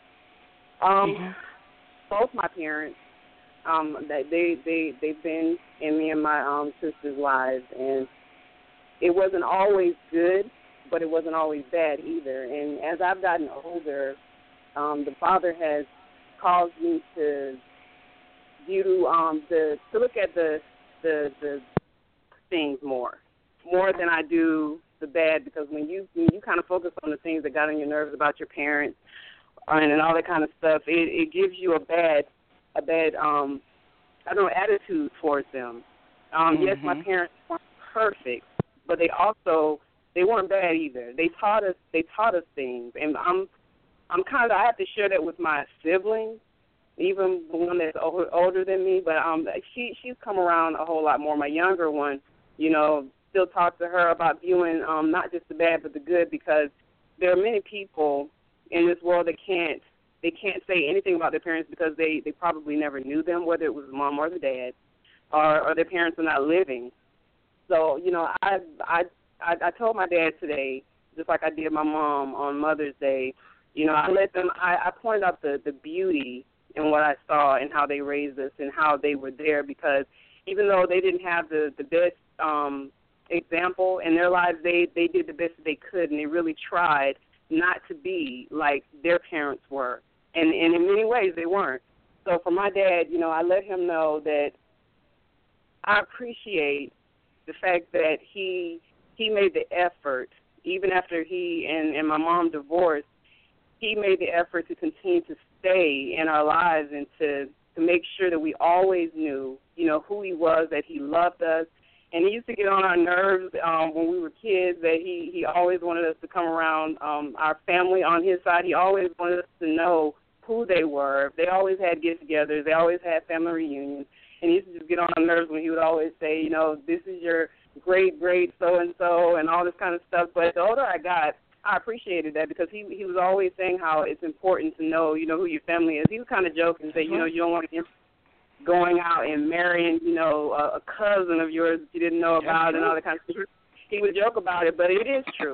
Both my parents, that they've been in me and my sister's lives, and it wasn't always good, but it wasn't always bad either. And as I've gotten older, the Father has caused me to view to look at the things more than I do the bad, because when you kind of focus on the things that got on your nerves about your parents and all that kind of stuff, it gives you a bad attitude towards them. Yes, my parents weren't perfect, but they weren't bad either. They taught us things, and I have to share that with my siblings, even the one that's older than me. But she's come around a whole lot more. My younger one, still talk to her about viewing not just the bad but the good, because there are many people in this world that can't say anything about their parents because they probably never knew them, whether it was the mom or the dad, or their parents are not living. So, I told my dad today, just like I did my mom on Mother's Day, I pointed out the beauty in what I saw and how they raised us and how they were there, because even though they didn't have the best example in their lives, they did the best that they could, and they really tried not to be like their parents were, and in many ways they weren't. So for my dad, I let him know that I appreciate the fact that he made the effort, even after he and my mom divorced, he made the effort to continue to stay in our lives and to make sure that we always knew, who he was, that he loved us. And he used to get on our nerves when we were kids, that he always wanted us to come around our family on his side. He always wanted us to know who they were. They always had get-togethers. They always had family reunions. And he used to just get on our nerves when he would always say, this is your great so-and-so and all this kind of stuff. But the older I got, I appreciated that, because he was always saying how it's important to know, who your family is. He was kind of joking and say, you don't want to going out and marrying, a cousin of yours that you didn't know about and all that kind of stuff. He would joke about it, but it is true.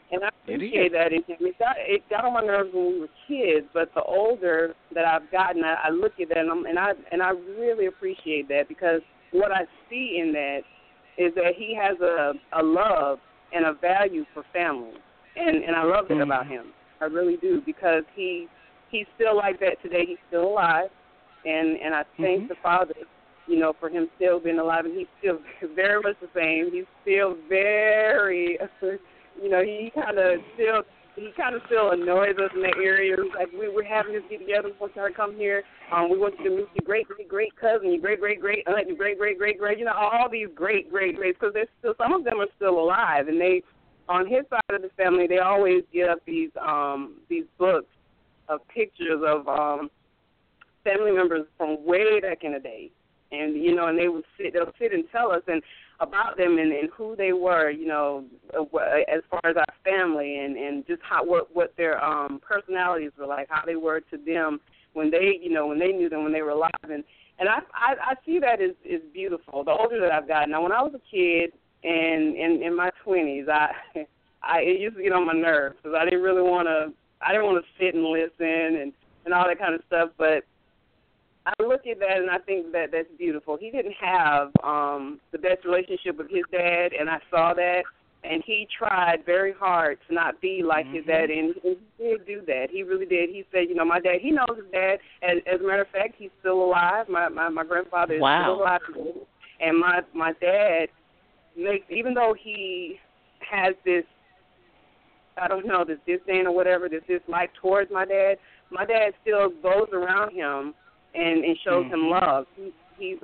And I appreciate that in him. It got on my nerves when we were kids, but the older that I've gotten, I look at that and I really appreciate that, because what I see in that is that he has a love and a value for family, and I love that about him. I really do, because he's still like that today. He's still alive, and I thank the Father, you know, for him still being alive, and he's still very much the same. He's still very, you know, he kind of still annoys us in that area. Like, we're having this get together. We want you to come here. We want you to meet your great cousin, your great aunt, your great, you know, all these greats, because there's still, some of them are still alive, and they, on his side of the family, they always get up these books of pictures of family members from way back in the day, and you know, and they'll sit and tell us and about them and who they were, you know, as far as our family, and just what their personalities were like, how they were to them when they knew them when they were alive, and I see that as beautiful. The older that I've gotten, now when I was a kid and in my 20s, it used to get on my nerves, because I didn't want to sit and listen and all that kind of stuff, but I look at that and I think that that's beautiful. He didn't have the best relationship with his dad, and I saw that, and he tried very hard to not be like his dad, and he did do that. He really did. He said, you know, my dad, he knows his dad. As a matter of fact, he's still alive. My grandfather is still alive, and my dad makes, even though he has this, I don't know, this disdain or whatever, this dislike towards my dad still goes around him and shows him love. He's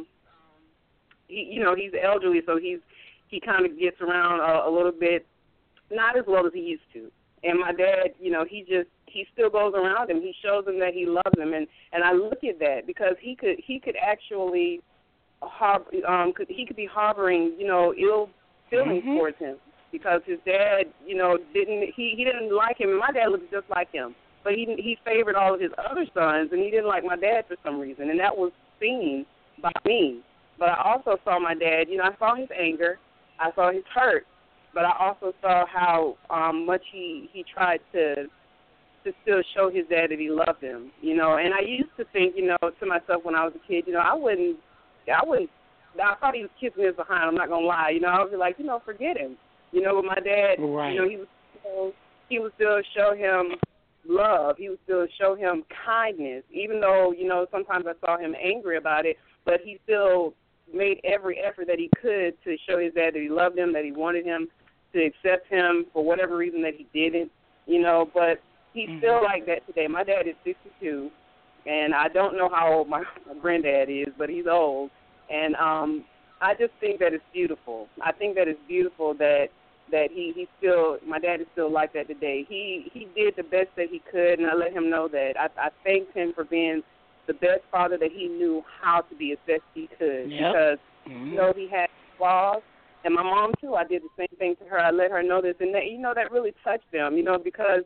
elderly, so he kind of gets around a little bit, not as well as he used to. And my dad, you know, he still goes around him. He shows him that he loves him, and I look at that, because he could actually he could be harboring, you know, ill feelings towards him, because his dad, you know, he didn't like him, and my dad looked just like him. But he favored all of his other sons, and he didn't like my dad for some reason, and that was seen by me. But I also saw my dad, you know, I saw his anger, I saw his hurt, but I also saw how much he tried to still show his dad that he loved him, you know. And I used to think, you know, to myself when I was a kid, you know, I thought he was kissing his behind, I'm not going to lie, you know. I was like, you know, forget him. You know, but my dad, you know, he would still show him love. He would still show him kindness, even though, you know, sometimes I saw him angry about it, but he still made every effort that he could to show his dad that he loved him, that he wanted him to accept him for whatever reason that he didn't, you know, but he's still like that today. My dad is 62, and I don't know how old my granddad is, but he's old, and I just think that it's beautiful. I think that it's beautiful that he still, my dad is still like that today. He did the best that he could, and I let him know that. I thanked him for being the best father that he knew how to be as best he could, because, you know, he had flaws. And my mom, too, I did the same thing to her. I let her know this, and that, you know, that really touched them, you know, because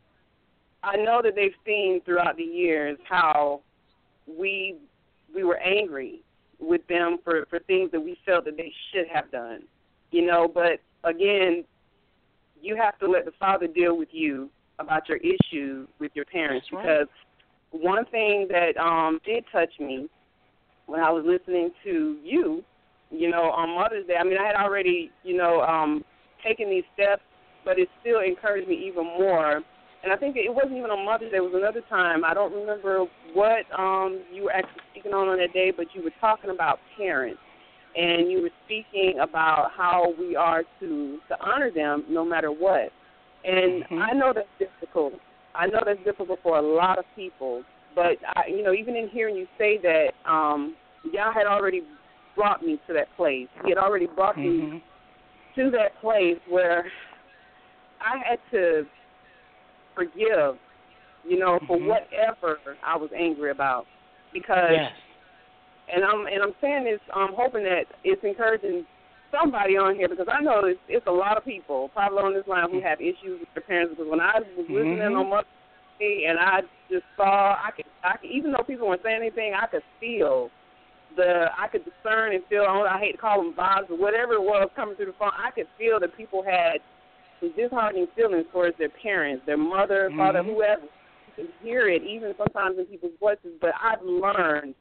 I know that they've seen throughout the years how we were angry with them for things that we felt that they should have done, you know, but again, you have to let the Father deal with you about your issues with your parents. That's right. Because one thing that did touch me when I was listening to you, you know, on Mother's Day, I mean, I had already, you know, taken these steps, but it still encouraged me even more. And I think it wasn't even on Mother's Day. It was another time. I don't remember what you were actually speaking on that day, but you were talking about parents. And you were speaking about how we are to honor them no matter what. And I know that's difficult. I know that's difficult for a lot of people. But, you know, even in hearing you say that, y'all had already brought me to that place. He had already brought me to that place where I had to forgive, you know, for whatever I was angry about. Because... And I'm saying this, I'm hoping that it's encouraging somebody on here, because I know it's a lot of people probably on this line who have issues with their parents. Because when I was listening on Mother's Day, and I just saw, I could even though people weren't saying anything, I could feel I could discern and feel. I hate to call them vibes or whatever it was coming through the phone. I could feel that people had some disheartening feelings towards their parents, their mother, father, whoever. You can hear it even sometimes in people's voices. But I've learned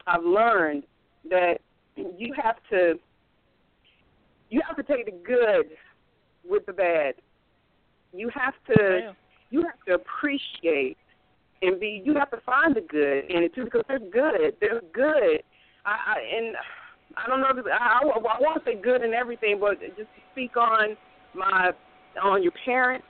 that you have to take the good with the bad. You have to appreciate and you have to find the good in it too, because they're good. They're good. I don't know. I want to say good in everything, but just to speak on your parents,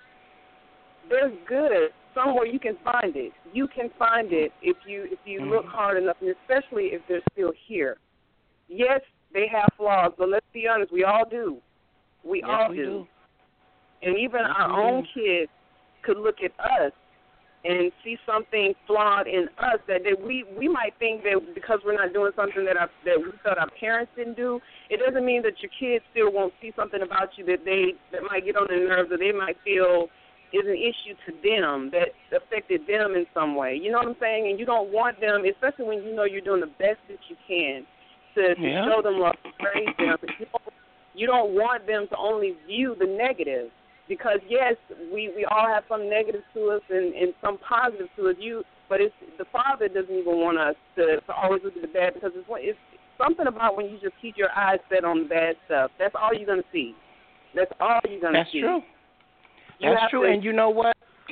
they're good. Somewhere you can find it. You can find it if you look hard enough, and especially if they're still here. Yes, they have flaws, but let's be honest, we all do. We all do. And even our own kids could look at us and see something flawed in us that we might think that because we're not doing something that we thought our parents didn't do, it doesn't mean that your kids still won't see something about you that might get on their nerves, or they might feel is an issue to them that affected them in some way. You know what I'm saying? And you don't want them, especially when you know you're doing the best that you can to show them love, to praise them. You don't want them to only view the negative. Because, yes, we all have some negative to us and some positive to us. But the Father doesn't even want us to always look at the bad, because it's something about when you just keep your eyes set on the bad stuff. That's all you're going to see. That's all you're going to see. That's true. That's true. And you know what?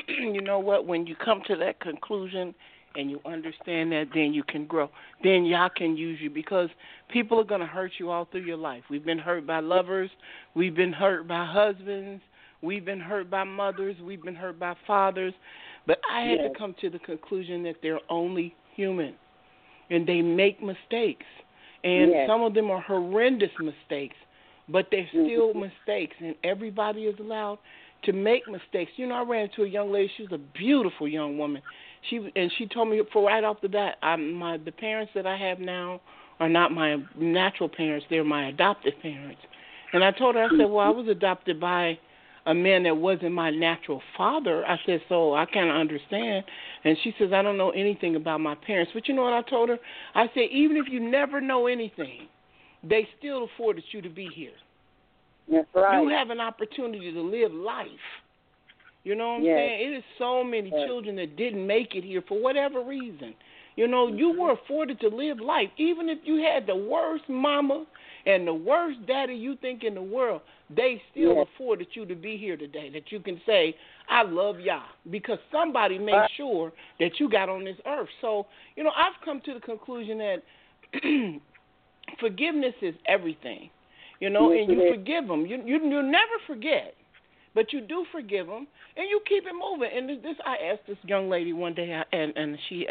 When you come to that conclusion and you understand that, then you can grow. Then Yah can use you, because people are going to hurt you all through your life. We've been hurt by lovers. We've been hurt by husbands. We've been hurt by mothers. We've been hurt by fathers. But I had to come to the conclusion that they're only human, and they make mistakes. And some of them are horrendous mistakes, but they're still mistakes, and everybody is allowed to make mistakes. You know, I ran into a young lady. She was a beautiful young woman. She told me right off the bat, the parents that I have now are not my natural parents. They're my adopted parents. And I told her, I said, well, I was adopted by a man that wasn't my natural father. I said, so I kind of understand. And she says, I don't know anything about my parents. But you know what I told her? I said, even if you never know anything, they still afforded you to be here. That's right. You have an opportunity to live life. You know what I'm saying? It is so many children that didn't make it here for whatever reason. You know, you were afforded to live life. Even if you had the worst mama and the worst daddy you think in the world, they still afforded you to be here today, that you can say, I love Yah, because somebody made sure that you got on this earth. So, you know, I've come to the conclusion that forgiveness is everything, you know, and you forgive them. You never forget, but you do forgive them, and you keep it moving. And I asked this young lady one day, she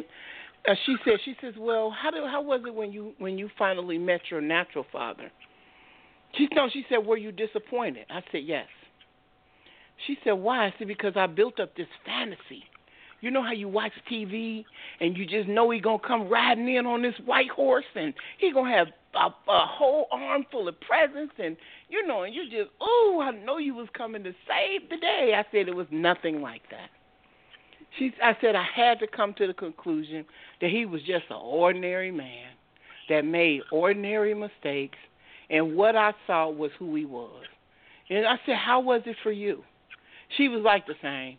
says, well, how was it when you finally met your natural father? She said, were you disappointed? I said, yes. She said, why? I said, because I built up this fantasy. You know how you watch TV and you just know he's going to come riding in on this white horse and he's going to have a whole armful of presents and, you know, and you just, I know you was coming to save the day. I said, it was nothing like that. I said, I had to come to the conclusion that he was just an ordinary man that made ordinary mistakes, and what I saw was who he was. And I said, how was it for you? She was like the same.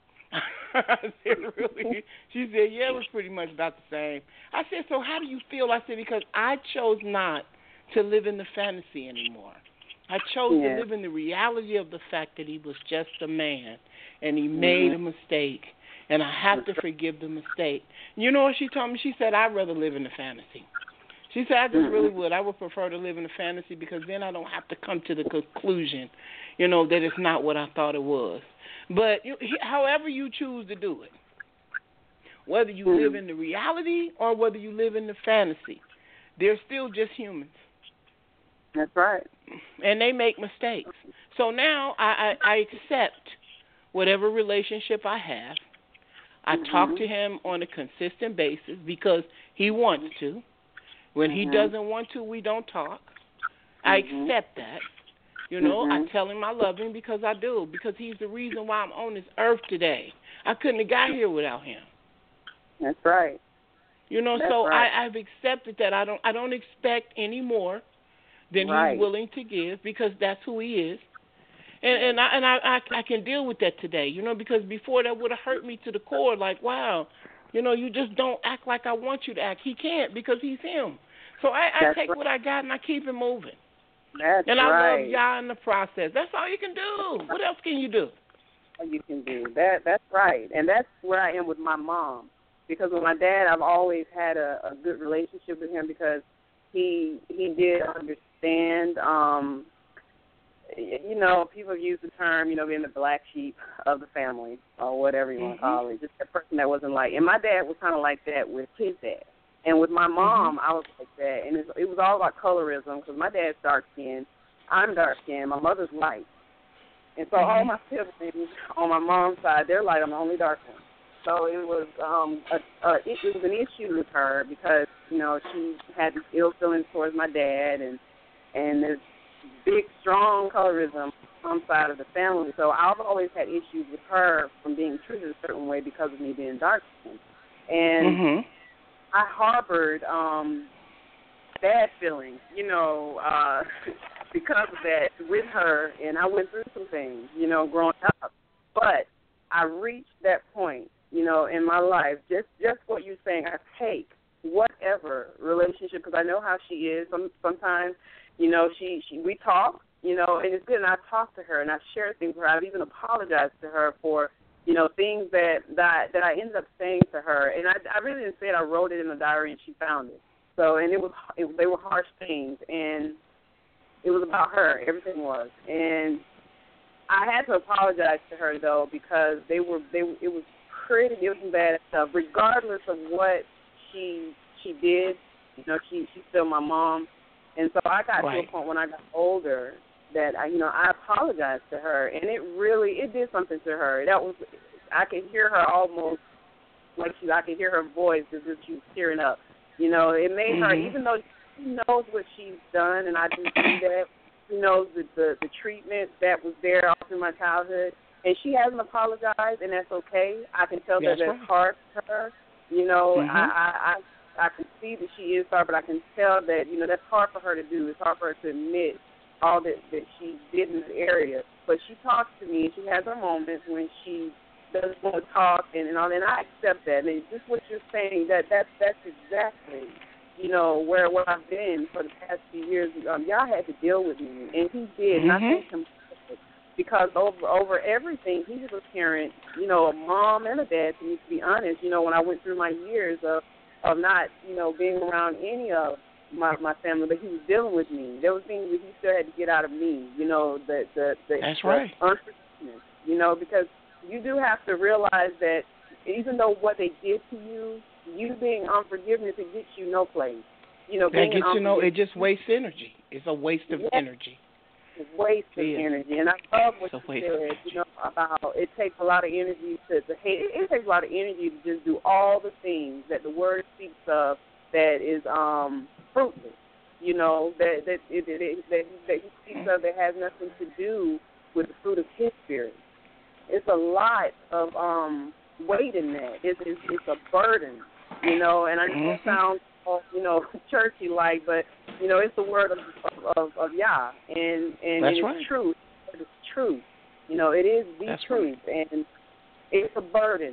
I said, really? She said, yeah, it was pretty much about the same. I said, so how do you feel? I said, because I chose not to live in the fantasy anymore. I chose to live in the reality of the fact that he was just a man, and he made a mistake, and I have to forgive the mistake. You know what she told me? She said, I'd rather live in the fantasy. She said, I just really would. I would prefer to live in a fantasy, because then I don't have to come to the conclusion, you know, that it's not what I thought it was. But however you choose to do it, whether you live in the reality or whether you live in the fantasy, they're still just humans. That's right. And they make mistakes. So now I accept whatever relationship I have. I talk to him on a consistent basis because he wants to. When he doesn't want to, we don't talk. I accept that. You know, I tell him I love him because I do, because he's the reason why I'm on this earth today. I couldn't have got here without him. That's right. You know, That's so right. I've accepted that. I don't expect any more than he's willing to give, because that's who he is. And I can deal with that today, you know, because before that would have hurt me to the core. Like, wow, you know, you just don't act like I want you to act. He can't because he's him. So I take what I got and I keep it moving. And I love y'all in the process. That's all you can do. What else can you do? You can do that's right, and that's where I am with my mom. Because with my dad, I've always had a good relationship with him because he did understand. You know, people use the term, you know, being the black sheep of the family or whatever you want to call it. Just a person that wasn't like. And my dad was kind of like that with his dad. And with my mom, I was like that. And it was all about colorism because my dad's dark-skinned. I'm dark-skinned. My mother's light. And so all my siblings on my mom's side, they're light. I'm the only dark one. So it was it was an issue with her because, you know, she had this ill feelings towards my dad and this big, strong colorism on the side of the family. So I've always had issues with her from being treated a certain way because of me being dark-skinned. And I harbored bad feelings, you know, because of that with her, and I went through some things, you know, growing up. But I reached that point, you know, in my life, just what you're saying, I take whatever relationship, because I know how she is. Sometimes, you know, we talk, you know, and it's good, and I talk to her, and I share things with her. I've even apologized to her for, you know, things that I ended up saying to her, and I really didn't say it. I wrote it in a diary, and she found it. So, and they were harsh things, and it was about her. Everything was, and I had to apologize to her though because it was some bad stuff. Regardless of what she did, you know, she's still my mom, and so I got to a point when I got older that I apologized to her, and it did something to her. I could hear her almost like I could hear her voice as if she was tearing up. You know, it made her, even though she knows what she's done, and I do see that. She knows the treatment that was there all through my childhood, and she hasn't apologized, and that's okay. I can tell that's hard for her. You know, I can see that she is sorry, but I can tell that, you know, that's hard for her to do. It's hard for her to admit all that she did in this area. But she talks to me, and she has her moments when she doesn't want to talk, and all, and I accept that. And just what you're saying, that's exactly, you know, where I've been for the past few years. Y'all had to deal with me, and he did. And I thank him because over everything, he was a parent, you know, a mom and a dad, to me, to be honest. You know, when I went through my years of not, you know, being around any of my family, but he was dealing with me. There were things that he still had to get out of me, you know, the unforgiveness, you know, because you do have to realize that even though what they did to you, you being unforgiveness, it gets you no place. You know, it just wastes energy. It's a waste of energy. It's a waste of energy. And I love what you said, you know, about it takes a lot of energy to hate. It takes a lot of energy to just do all the things that the Word speaks of that is fruitless. You know, that he speaks of that has nothing to do with the fruit of His Spirit. It's a lot of weight in that. It's a burden, you know. And I know it sounds, you know, churchy-like, but you know, it's the word of Yah, and it's truth. It's truth. You know, it is the truth, and it's a burden.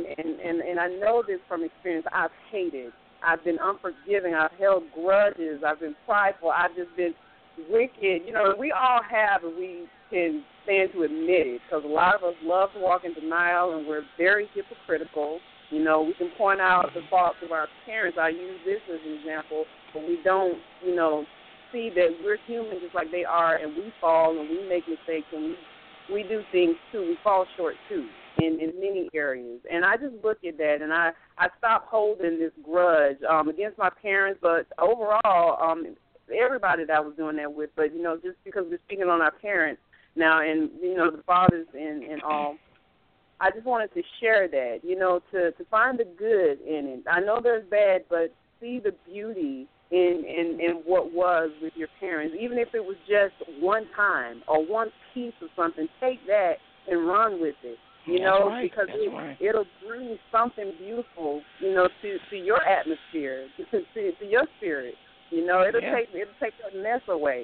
And I know this from experience. I've hated. I've been unforgiving. I've held grudges. I've been prideful. I've just been wicked. You know, we all have, and we can stand to admit it, because a lot of us love to walk in denial, and we're very hypocritical. You know, we can point out the faults of our parents. I use this as an example, but we don't, you know, see that we're human just like they are, and we fall and we make mistakes, and we do things too. We fall short too in many areas. And I just look at that, and I stopped holding this grudge against my parents, but overall, everybody that I was doing that with. But, you know, just because we're speaking on our parents now, and, you know, the fathers and all, I just wanted to share that, you know, to find the good in it. I know there's bad, but see the beauty in what was with your parents. Even if it was just one time or one piece of something, take that and run with it, you know, because it'll bring something beautiful, you know, to your atmosphere, to your spirit. You know, it'll take that mess away.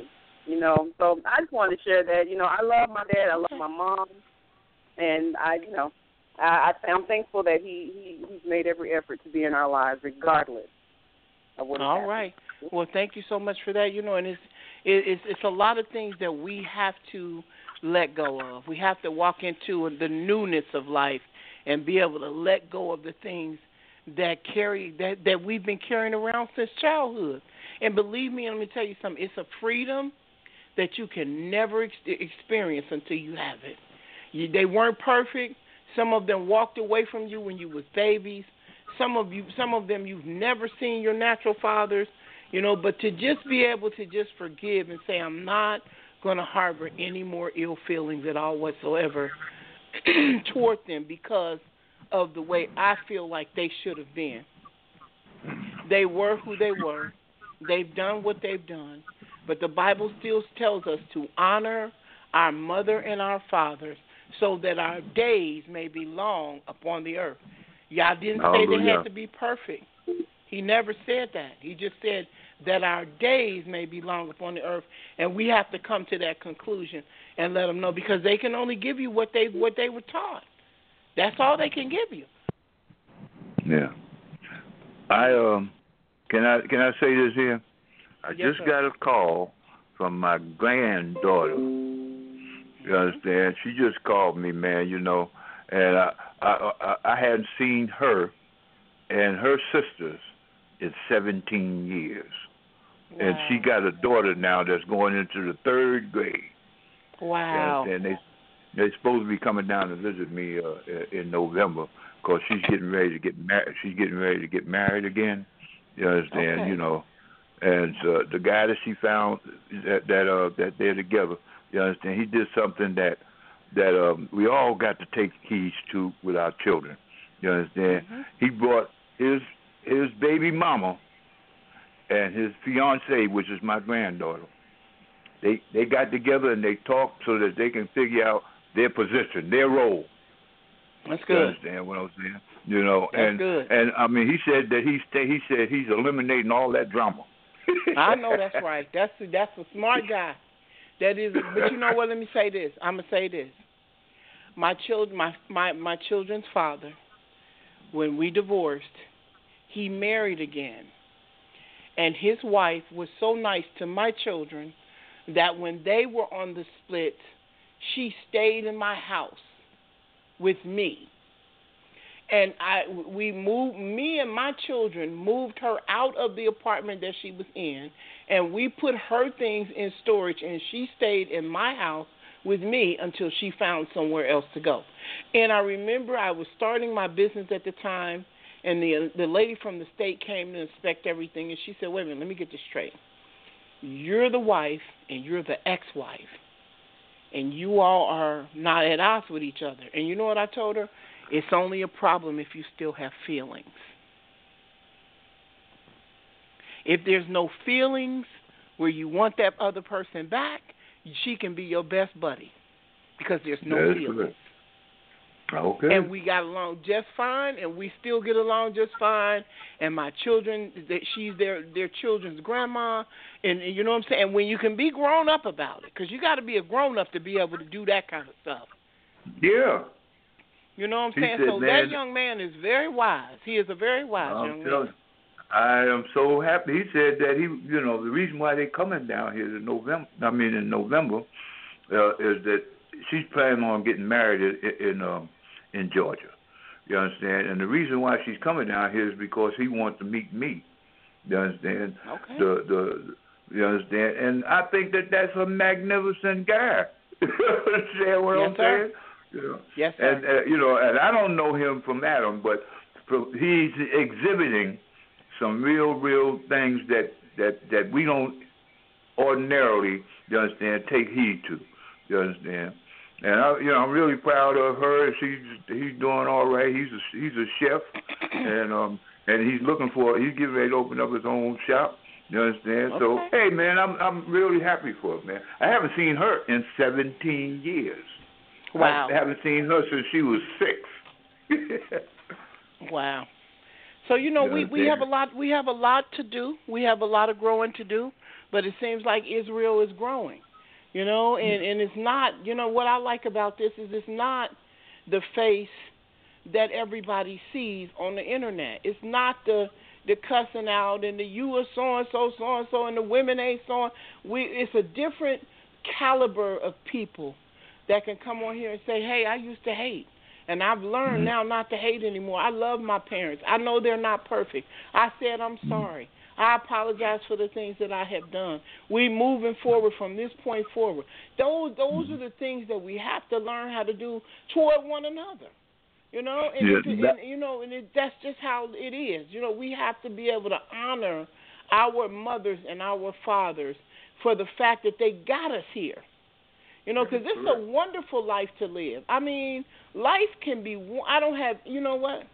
You know, so I just wanted to share that. You know, I love my dad. I love my mom, and I'm thankful that he's made every effort to be in our lives, regardless of what. All right. Well, thank you so much for that. You know, and it's a lot of things that we have to let go of. We have to walk into the newness of life and be able to let go of the things that we've been carrying around since childhood. And believe me, let me tell you something. It's a freedom that you can never experience until you have it. They weren't perfect. Some of them walked away from you when you was babies. Some of them you've never seen your natural fathers, you know, but to just be able to just forgive and say, I'm not going to harbor any more ill feelings at all whatsoever toward them because of the way I feel like they should have been. They were who they were. They've done what they've done. But the Bible still tells us to honor our mother and our fathers so that our days may be long upon the earth. Y'all didn't say they had to be perfect. He never said that. He just said that our days may be long upon the earth, and we have to come to that conclusion and let them know because they can only give you what they were taught. That's all they can give you. Yeah. Can I say this here? I just got a call from my granddaughter. You understand? She just called me, man, you know, and I hadn't seen her and her sisters in 17 years. Wow. And she got a daughter now that's going into the 3rd grade. Wow. And they're supposed to be coming down to visit me in November because she's getting ready to get married. She's getting ready to get married again. You understand? Okay. You know, and the guy that she found that they're together. You understand? He did something that we all got to take heed to with our children. You understand? Mm-hmm. He brought his baby mama and his fiancée, which is my granddaughter. They got together and they talked so that they can figure out their position, their role. That's good. You understand what I'm saying? You know, that's good. And I mean, he said that he's eliminating all that drama. I know that's right. That's a smart guy. That is, but you know what? Let me say this. I'm gonna say this. My children's father, when we divorced, he married again, and his wife was so nice to my children that when they were on the split, she stayed in my house with me. And me and my children moved her out of the apartment that she was in, and we put her things in storage, and she stayed in my house with me until she found somewhere else to go. And I remember I was starting my business at the time, and the lady from the state came to inspect everything, and she said, wait a minute, let me get this straight. You're the wife, and you're the ex-wife, and you all are not at odds with each other. And you know what I told her? It's only a problem if you still have feelings. If there's no feelings where you want that other person back, she can be your best buddy because there's no feelings. Okay. And we got along just fine, and we still get along just fine. And my children, she's their children's grandma, and you know what I'm saying? And when you can be grown up about it, because you got to be a grown up to be able to do that kind of stuff. Yeah. You know what I'm saying? So that young man is very wise. He is a very wise young man. I am so happy. He said that the reason why they're coming down here in November, is that she's planning on getting married in Georgia. You understand? And the reason why she's coming down here is because he wants to meet me. You understand? Okay. You understand? And I think that's a magnificent guy. You understand what I'm saying? You know? Yes, sir. And and I don't know him from Adam, but he's exhibiting some real things that we don't ordinarily, you understand, take heed to. You understand? And I'm really proud of her. He's doing all right. He's a chef, and he's getting ready to open up his own shop. You understand? Okay. So hey, man, I'm really happy for her, man. I haven't seen her in 17 years. Wow. I haven't seen her since she was 6. Wow. So we have a lot to do. We have a lot of growing to do, but it seems like Israel is growing. And it's not. What I like about this is it's not the face that everybody sees on the internet. It's not the cussing out and the you are so and so, and the women ain't so. It's a different caliber of people that can come on here and say, hey, I used to hate. And I've learned now not to hate anymore. I love my parents. I know they're not perfect. I said I'm sorry. I apologize for the things that I have done. We moving forward from this point forward. Those are the things that we have to learn how to do toward one another. That's just how it is. We have to be able to honor our mothers and our fathers for the fact that they got us here. Because it's a wonderful life to live. I mean, life can be. I don't have. You know what?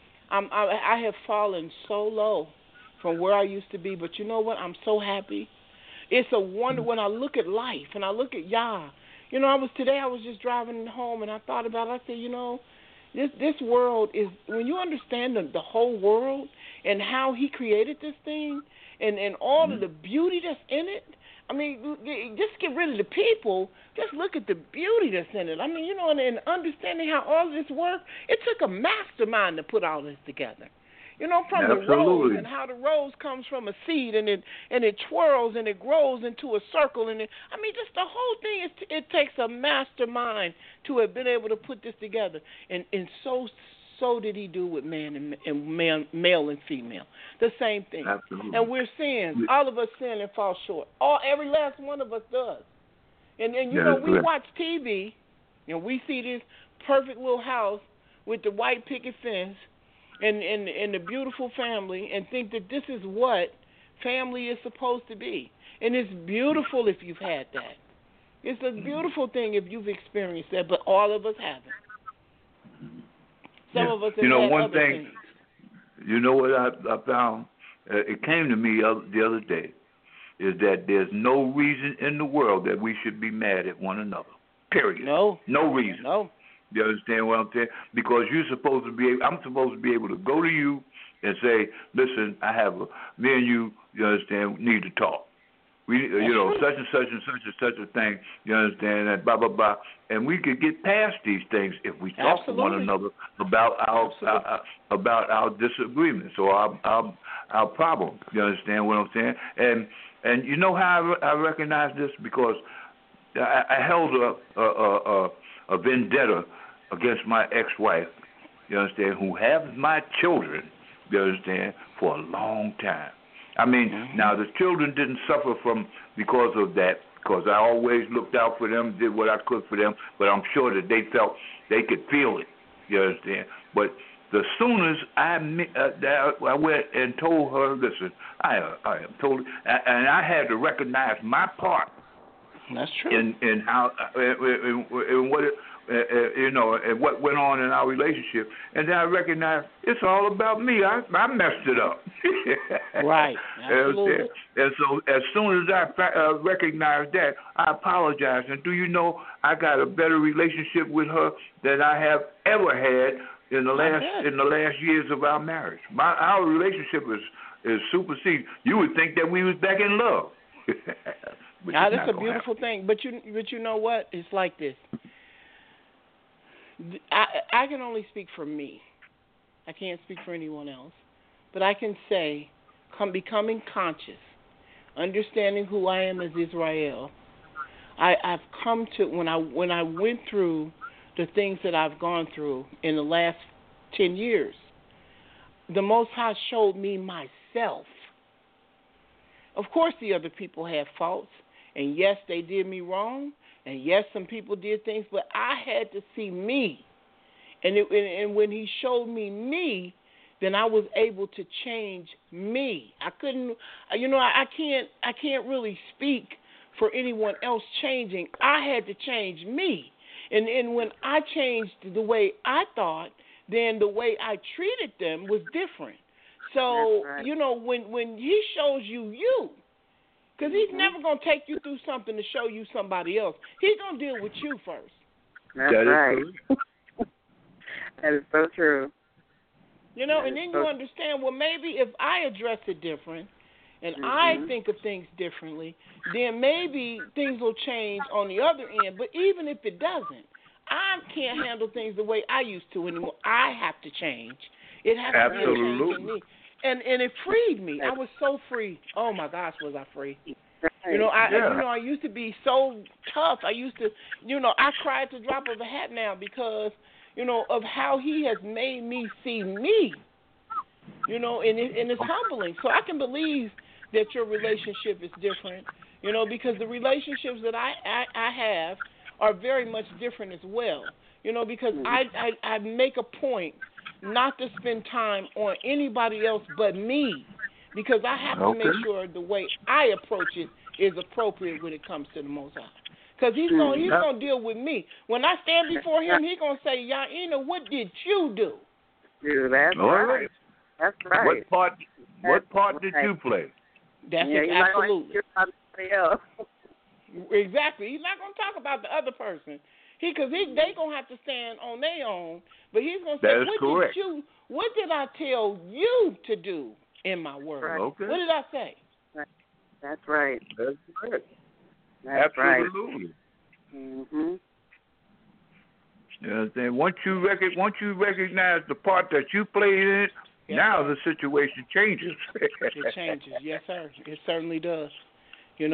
I have fallen so low from where I used to be, but you know what? I'm so happy. It's a wonder when I look at life and I look at Yah. I was just driving home and I thought about it. I said, this world is, when you understand the whole world and how He created this thing and all of the beauty that's in it. I mean, just get rid of the people. Just look at the beauty that's in it. I mean, and understanding how all of this works, it took a mastermind to put all this together. From Absolutely. The rose and how the rose comes from a seed and it twirls and it grows into a circle just the whole thing. It takes a mastermind to have been able to put this together. And so did He do with man and male and female. The same thing. Absolutely. And we're sin. All of us sin and fall short. Every last one of us does. And we watch TV and we see this perfect little house with the white picket fence and the beautiful family and think that this is what family is supposed to be. And it's beautiful if you've had that. It's a beautiful thing if you've experienced that, but all of us haven't. Some of us have had one other thing, things. You know what I found? It came to me the other day, is that there's no reason in the world that we should be mad at one another. Period. No reason. No. You understand what I'm saying? Because I'm supposed to be able to go to you and say, listen, me and you understand, need to talk. We, such and such and such and such a thing, you understand, and blah, blah, blah. And we could get past these things if we talk to one another about our disagreements or our problems. You understand what I'm saying? And you know how I recognize this? Because I held a vendetta against my ex-wife, you understand, who has my children, you understand, for a long time. I mean, now the children didn't suffer because of that, because I always looked out for them, did what I could for them, but I'm sure that they felt they could feel it, you understand. But as soon as I went and told her, listen, I am totally, and I had to recognize my part. That's true. In how, in what and what went on in our relationship, and then I recognized it's all about me. I messed it up. Right. Absolutely. And so as soon as I recognized that, I apologized. And do you know, I got a better relationship with her than I have ever had in the last years of our marriage. Our relationship is superseded. You would think that we was back in love. Now, that's a beautiful thing. But you know what? It's like this. I can only speak for me. I can't speak for anyone else. But I can say, becoming conscious, understanding who I am as Israel, I've come to, when I went through the things that I've gone through in the last 10 years, the Most High showed me myself. Of course, the other people have faults, and yes, they did me wrong, and yes, some people did things, but I had to see me. And when He showed me, then I was able to change me. I couldn't, I can't really speak for anyone else changing. I had to change me. And when I changed the way I thought, then the way I treated them was different. So, right. When He shows you, because He's never going to take you through something to show you somebody else. He's going to deal with you first. That's right. That is so true. You know, and then you understand, well, maybe if I address it different and I think of things differently, then maybe things will change on the other end. But even if it doesn't, I can't handle things the way I used to anymore. I have to change. It has to be a change in me. And it freed me. I was so free. Oh, my gosh, was I free. You know, I used to be so tough. I used to, I cry at the drop of a hat now because, of how he has made me see me, and it's humbling. So I can believe that your relationship is different, because the relationships that I have are very much different as well, because I make a point not to spend time on anybody else but me, because I have to make sure the way I approach it is appropriate when it comes to the Most High. Because he's gonna deal with me. When I stand before him, he's gonna say, Yaina, what did you do? Yeah, that's right. That's right. What part did you play? That's it, absolutely. Exactly. He's not gonna talk about the other person. They gonna have to stand on their own. But he's gonna say, what did I tell you to do in my word? Right. Okay. What did I say? That's right. That's right. That's absolutely. Right. You understand? Once you recognize the part that you played in it, now the situation changes. It changes, yes, sir. It certainly does. And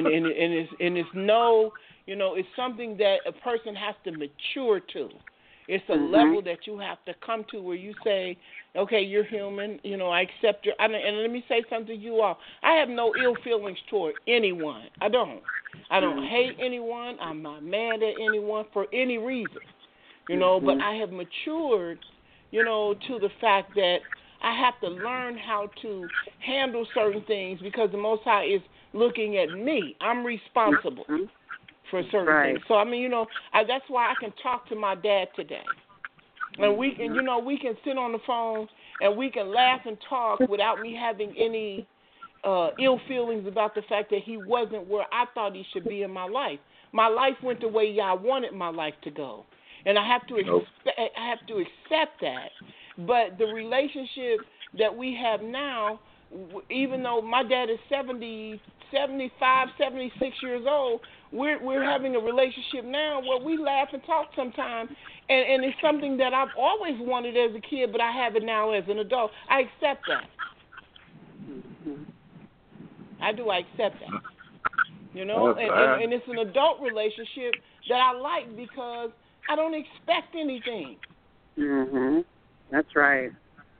it's something that a person has to mature to. It's a level that you have to come to where you say, okay, you're human, I accept your, and let me say something to you all. I have no ill feelings toward anyone. I don't hate anyone. I'm not mad at anyone for any reason, but I have matured, to the fact that I have to learn how to handle certain things because the Most High is looking at me. I'm responsible for certain things. So, that's why I can talk to my dad today. And we can, we can sit on the phone and we can laugh and talk without me having any ill feelings about the fact that he wasn't where I thought he should be in my life. My life went the way I wanted my life to go. And I have to accept that. But the relationship that we have now, even though my dad is 75, 76 years old, we're having a relationship now where we laugh and talk sometimes, and it's something that I've always wanted as a kid, but I have it now as an adult. I accept that. I do. I accept that. And it's an adult relationship that I like because I don't expect anything. That's right.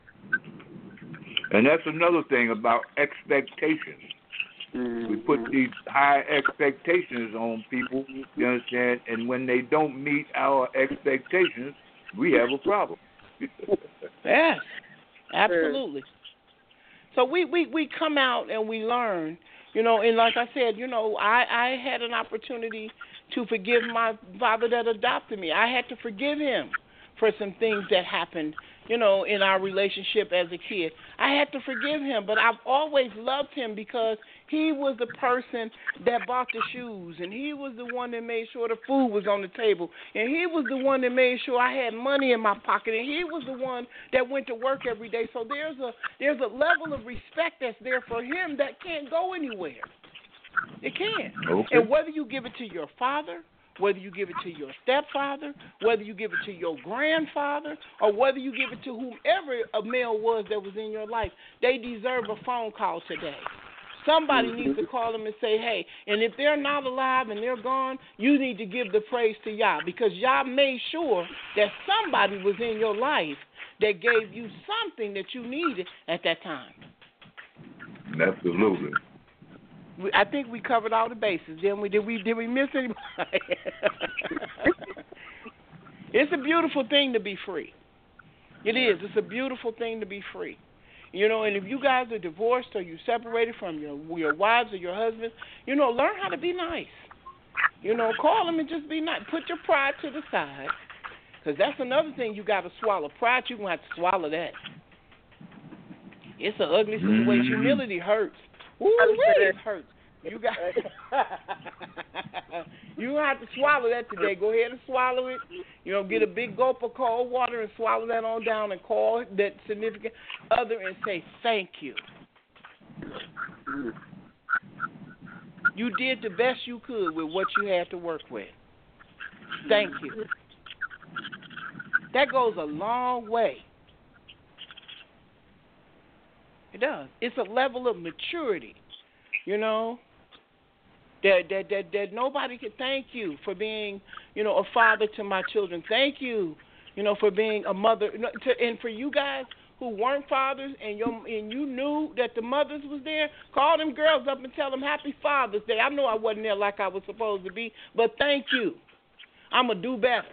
And that's another thing about expectations. We put these high expectations on people, you understand, and when they don't meet our expectations, we have a problem. Yes, absolutely. So we come out and we learn, and like I said, I had an opportunity to forgive my father that adopted me. I had to forgive him for some things that happened, in our relationship as a kid. I had to forgive him, but I've always loved him because he was the person that bought the shoes, and he was the one that made sure the food was on the table, and he was the one that made sure I had money in my pocket, and he was the one that went to work every day. So there's a level of respect that's there for him that can't go anywhere. It can't. Okay. And whether you give it to your father, whether you give it to your stepfather, whether you give it to your grandfather, or whether you give it to whomever a male was that was in your life, they deserve a phone call today. Somebody needs to call them and say, hey, and if they're not alive and they're gone, you need to give the praise to Yah, because Yah made sure that somebody was in your life that gave you something that you needed at that time. Absolutely. I think we covered all the bases. Did we miss anybody? It's a beautiful thing to be free. It is. It's a beautiful thing to be free. And if you guys are divorced or you separated from your wives or your husbands, learn how to be nice. Call them and just be nice. Put your pride to the side, because that's another thing you got to swallow. Pride, you're going to have to swallow that. It's an ugly situation. Humility hurts. Ooh, it hurts. You You don't have to swallow that today. Go ahead and swallow it. You know, get a big gulp of cold water and swallow that on down and call that significant other and say thank you. You did the best you could with what you had to work with. Thank you. That goes a long way. It does. It's a level of maturity, you know, that nobody can thank you for being, you know, a father to my children. Thank you, you know, for being a mother. And for you guys who weren't fathers and you knew that the mothers was there, call them girls up and tell them Happy Father's Day. I know I wasn't there like I was supposed to be, but thank you. I'm going to do better.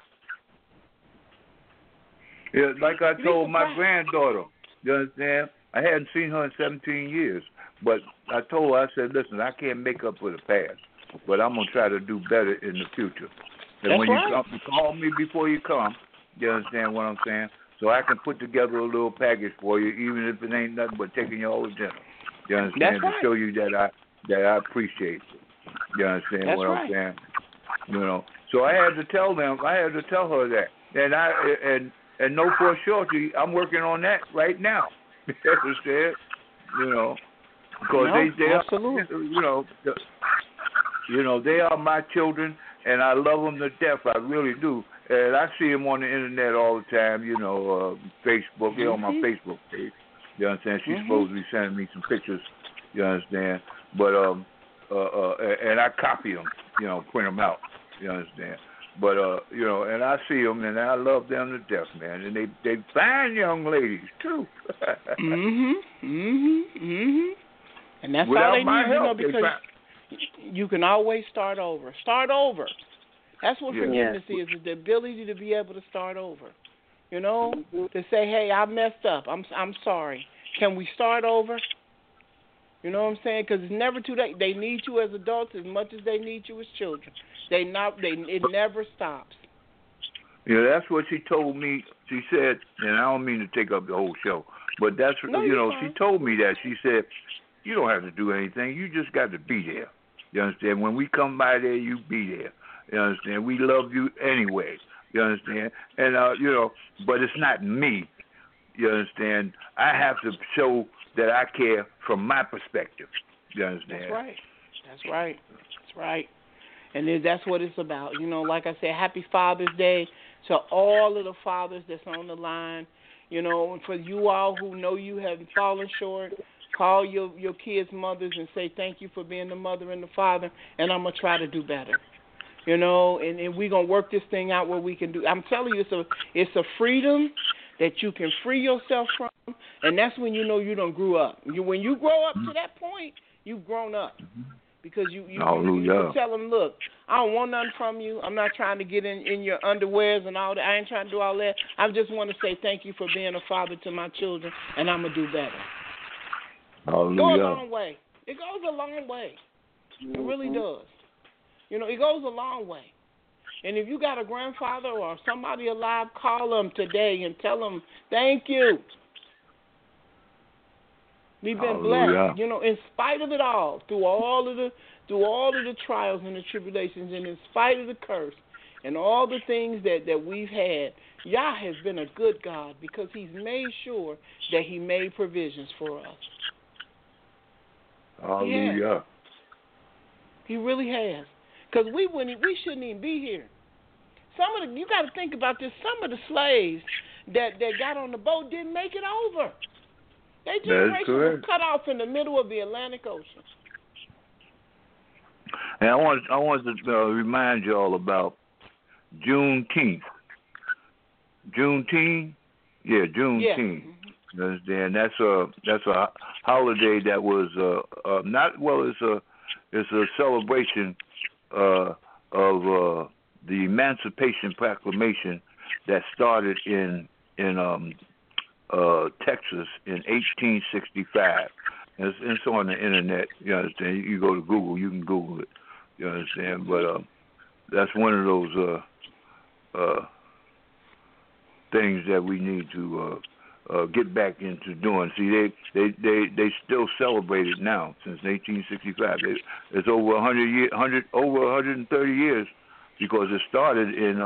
Yeah, like I told my granddaughter, you understand? I hadn't seen her in 17 years, but I told her, I said, listen, I can't make up for the past, but I'm going to try to do better in the future. And That's when right. you come, you call me before you come, you understand what I'm saying? So I can put together a little package for you, even if it ain't nothing but taking you all to dinner. You understand? That's right. To show you that I appreciate it. You understand That's what right. I'm saying? You know. So I had to tell her that. And know for surety, I'm working on that right now. You understand? You know, because they absolutely. You know, they are my children, and I love them to death. I really do. And I see them on the internet all the time. You know, Facebook. They're on my Facebook page. You understand? She's supposed to be sending me some pictures. You understand? But and I copy them. You know, print them out. You understand? But, you know, and I see them, and I love them to death, man. And they fine young ladies, too. And that's Without all they my need, you know, help, because you can always start over. Start over. That's what forgiveness is the ability to be able to start over. You know, to say, hey, I messed up. I'm sorry. Can we start over? You know what I'm saying? Because it's never too late. They need you as adults as much as they need you as children. It never stops. Yeah, that's what she told me. She said, and I don't mean to take up the whole show, but that's, she told me that. She said, you don't have to do anything. You just got to be there. You understand? When we come by there, you be there. You understand? We love you anyway. You understand? And, you know, but it's not me. You understand? I have to show that I care from my perspective. You understand? That's right. That's right. That's right. And that's what it's about. You know, like I said, Happy Father's Day to all of the fathers that's on the line. You know, and for you all who know you have fallen short, call your kids' mothers and say thank you for being the mother and the father, and I'm going to try to do better. You know, and we're going to work this thing out where we can do. I'm telling you, it's a freedom that you can free yourself from, and that's when you know you done grew up. When you grow up to that point, you've grown up. Because you can tell them, look, I don't want nothing from you. I'm not trying to get in your underwears and all that. I ain't trying to do all that. I just want to say thank you for being a father to my children, and I'm going to do better. Hallelujah. It goes a long way. It goes a long way. It really does. You know, it goes a long way. And if you got a grandfather or somebody alive, call them today and tell them thank you. We've been blessed, you know, in spite of it all, through all of the trials and the tribulations, and in spite of the curse and all the things that we've had. Yah has been a good God because He's made sure that He made provisions for us. Hallelujah. He really has, because we shouldn't even be here. You got to think about this. Some of the slaves that got on the boat didn't make it over. Their generation was cut off in the middle of the Atlantic Ocean. And I want to remind you all about Juneteenth. Juneteenth? Yeah, Juneteenth. Yeah. And that's a holiday that was it's a celebration of the Emancipation Proclamation that started in Texas in 1865. It's on the internet. You understand? You go to Google, you can Google it. You understand? But that's one of those things that we need to get back into doing. See, they still celebrate it now since 1865. It's over 130 years because it started in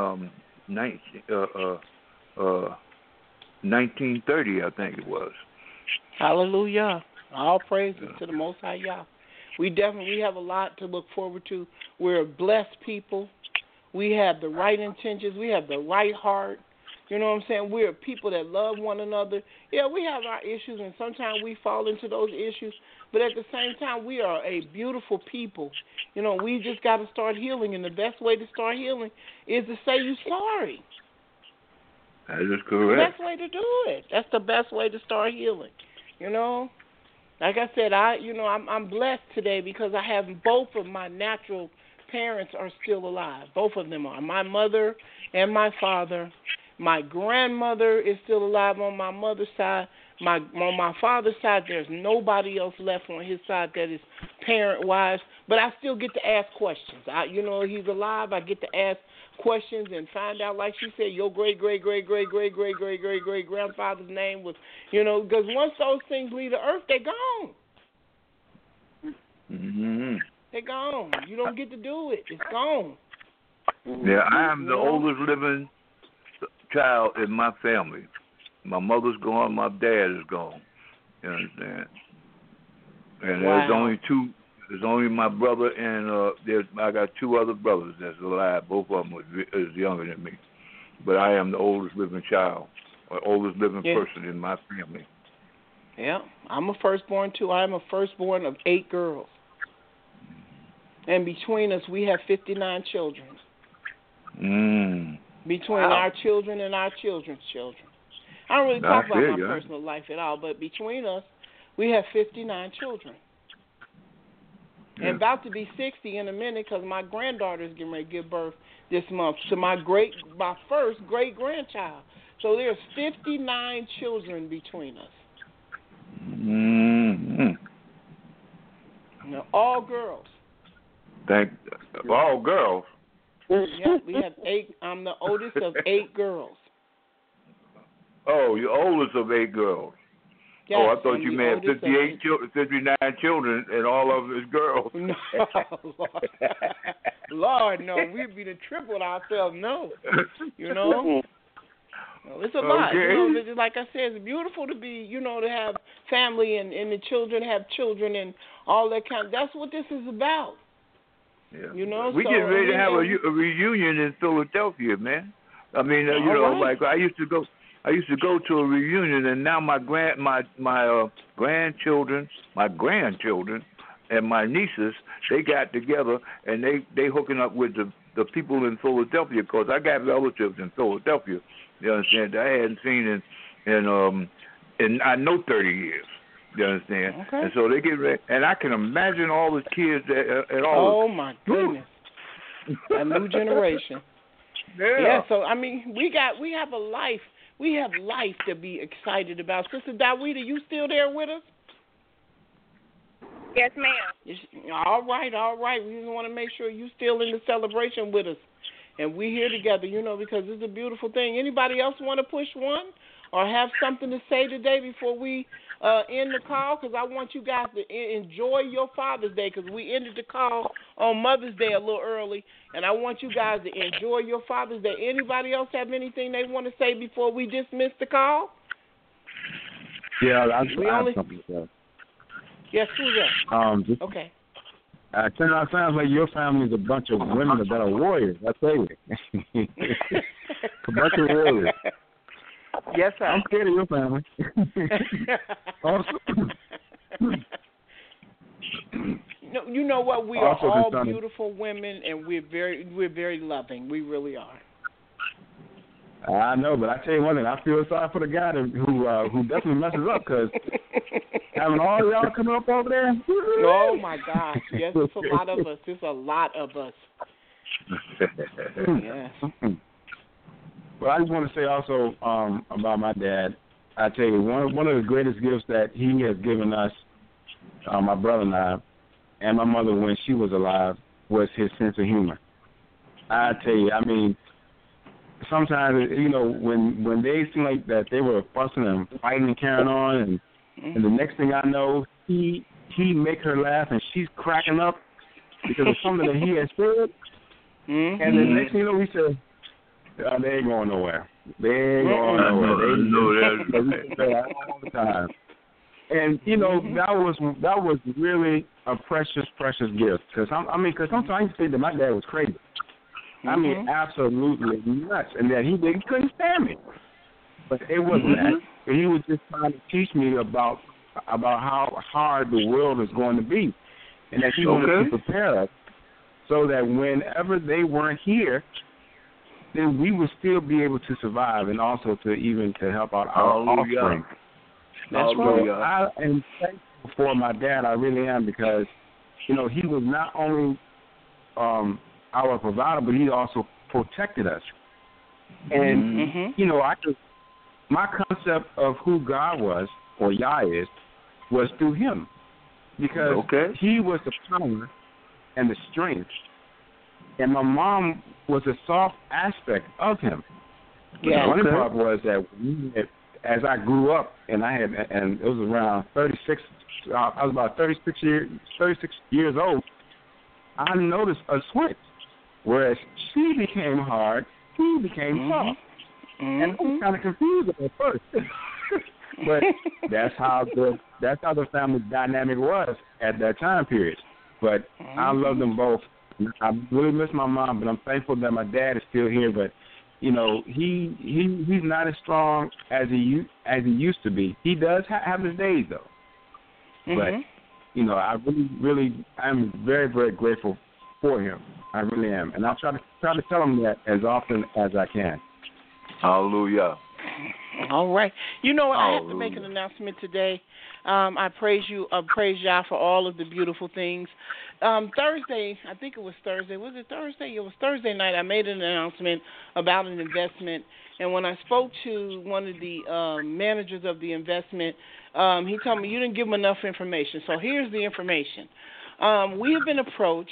1930, I think it was. Hallelujah! All praises to the Most High Yah. We definitely have a lot to look forward to. We're a blessed people. We have the right intentions. We have the right heart. You know what I'm saying? We're people that love one another. Yeah, we have our issues, and sometimes we fall into those issues. But at the same time, we are a beautiful people. You know, we just got to start healing, and the best way to start healing is to say you're sorry. That is correct. The best way to do it. That's the best way to start healing. You know, like I said, I'm blessed today because I have both of my natural parents are still alive. Both of them are. My mother and my father. My grandmother is still alive on my mother's side. On my father's side, there's nobody else left on his side that is parent-wise. But I still get to ask questions. He's alive. I get to ask questions and find out, like she said, your great-great-great-great-great-great-great-great-grandfather's name was, because once those things leave the earth, they're gone. Mm-hmm. They're gone. You don't get to do it. It's gone. Yeah, I am the oldest living child in my family. My mother's gone, my dad is gone. You understand? And wow. There's only my brother and I got two other brothers that's alive. Both of them is younger than me. But I am the oldest living child, or oldest living person in my family. Yeah, I'm a firstborn too. I am a firstborn of 8 girls. And between us, we have 59 children. Between our children and our children's children. I don't really talk about my personal life at all, but between us, we have 59 children. Yeah. And about to be 60 in a minute because my granddaughter's getting ready to give birth this month to my first great-grandchild. So there's 59 children between us. Mm-hmm. All girls. All girls? Yeah, we have 8. I'm the oldest of 8 girls. Oh, you're oldest of 8 girls. Yes, I thought you meant 59 children, and all of them is girls. No, Lord, no. We'd be the tripled ourselves. No, it's a lot. Okay. Like I said, it's beautiful to be, to have family and the children have children and all that kind. That's what this is about. Yeah. We get ready to have a reunion in Philadelphia, man. I mean, like I used to go to a reunion, and now my grandchildren, and my nieces, they got together and they hooking up with the people in Philadelphia because I got relatives in Philadelphia. You understand? I hadn't seen in I know 30 years. You understand? Okay. And so they get ready, and I can imagine all the kids at all. Oh my goodness, a new generation. Yeah. So I mean, we have a life. We have life to be excited about. Sister Dawida, you still there with us? Yes, ma'am. All right. We just want to make sure you still in the celebration with us, and we're here together. Because it's a beautiful thing. Anybody else want to push one or have something to say today before we end the call? Because I want you guys to enjoy your Father's Day because we ended the call on Mother's Day a little early, and I want you guys to enjoy your Father's Day. Anybody else have anything they want to say before we dismiss the call? Yeah, I have something to say. Yes, who's that? Okay. It sounds like your family is a bunch of women that are warriors. I tell you. A bunch of warriors. Yes, sir. I'm scared of your family. You know what? We are all beautiful women, and we're very loving. We really are. I know, but I tell you one thing. I feel sorry for the guy who definitely messes up because having all y'all coming up over there. Oh my gosh! Yes, it's a lot of us. It's a lot of us. Yes. Well, I just want to say also about my dad. I tell you, one of the greatest gifts that he has given us, my brother and my mother when she was alive, was his sense of humor. I tell you, I mean, sometimes, when they seem like that they were fussing and fighting and carrying on, and the next thing I know, he make her laugh and she's cracking up because of something that he had said. And the next thing you know, he said, they ain't going nowhere. They ain't going nowhere. They say that all the time. And that was really a precious gift. Because sometimes I used to think that my dad was crazy. I mean, absolutely nuts, and that he couldn't stand me. But it wasn't that. He was just trying to teach me about how hard the world is going to be, and that he wanted to prepare us so that whenever they weren't here, then we would still be able to survive and also to help out our offspring. That's right. I am thankful for my dad. I really am, because he was not only our provider, but he also protected us. And my concept of who God was, or Yah is, was through him, because he was the power and the strength, and my mom was a soft aspect of him. The funny part was that as I grew up, and it was around 36. I was about 36 years old. I noticed a switch, whereas she became hard, he became soft, and I was kind of confused at first. But that's how the family dynamic was at that time period. But I love them both. I really miss my mom, but I'm thankful that my dad is still here. But he's not as strong as he used to be. He does have his days though. But I really I'm very, very grateful for him. I really am, and I'll try to tell him that as often as I can. Hallelujah. All right. I have to make an announcement today. I praise Yah for all of the beautiful things. Thursday, I think it was Thursday. Was it Thursday? It was Thursday night. I made an announcement about an investment, and when I spoke to one of the managers of the investment, he told me you didn't give him enough information. So here's the information. We have been approached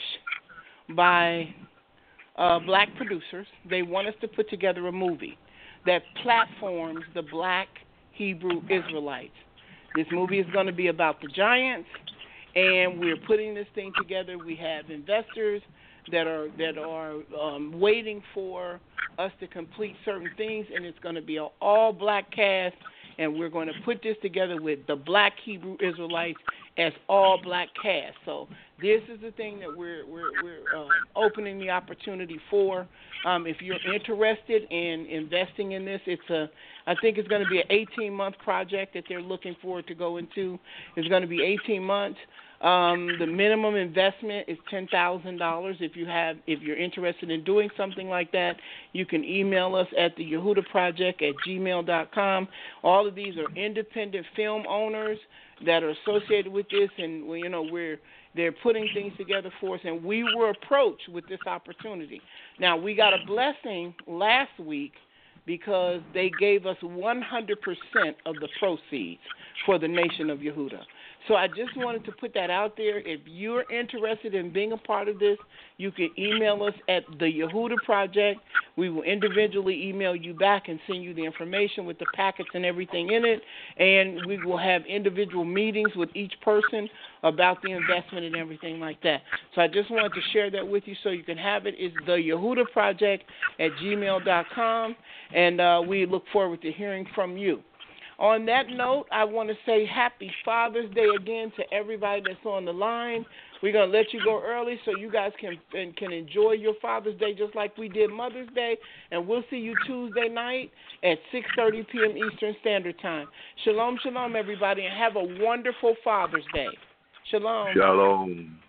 by black producers. They want us to put together a movie that platforms the black Hebrew Israelites. This movie is going to be about the giants, and we're putting this thing together. We have investors that are waiting for us to complete certain things, and it's going to be an all-black cast, and we're going to put this together with the black Hebrew Israelites as all-black cast. So this is the thing that we're opening the opportunity for. If you're interested in investing in this, I think it's going to be an 18-month project that they're looking for it to go into. It's going to be 18 months. The minimum investment is $10,000. If you're interested in doing something like that, you can email us at the YehudaProject@gmail.com. All of these are independent film owners that are associated with this, and they're putting things together for us, and we were approached with this opportunity. Now, we got a blessing last week because they gave us 100% of the proceeds for the nation of Yehuda. So I just wanted to put that out there. If you're interested in being a part of this, you can email us at the Yehuda Project. We will individually email you back and send you the information with the packets and everything in it. And we will have individual meetings with each person about the investment and everything like that. So I just wanted to share that with you so you can have it. It's the Yehuda Project at gmail.com. And we look forward to hearing from you. On that note, I want to say happy Father's Day again to everybody that's on the line. We're going to let you go early so you guys can enjoy your Father's Day just like we did Mother's Day. And we'll see you Tuesday night at 6:30 p.m. Eastern Standard Time. Shalom, shalom, everybody, and have a wonderful Father's Day. Shalom. Shalom.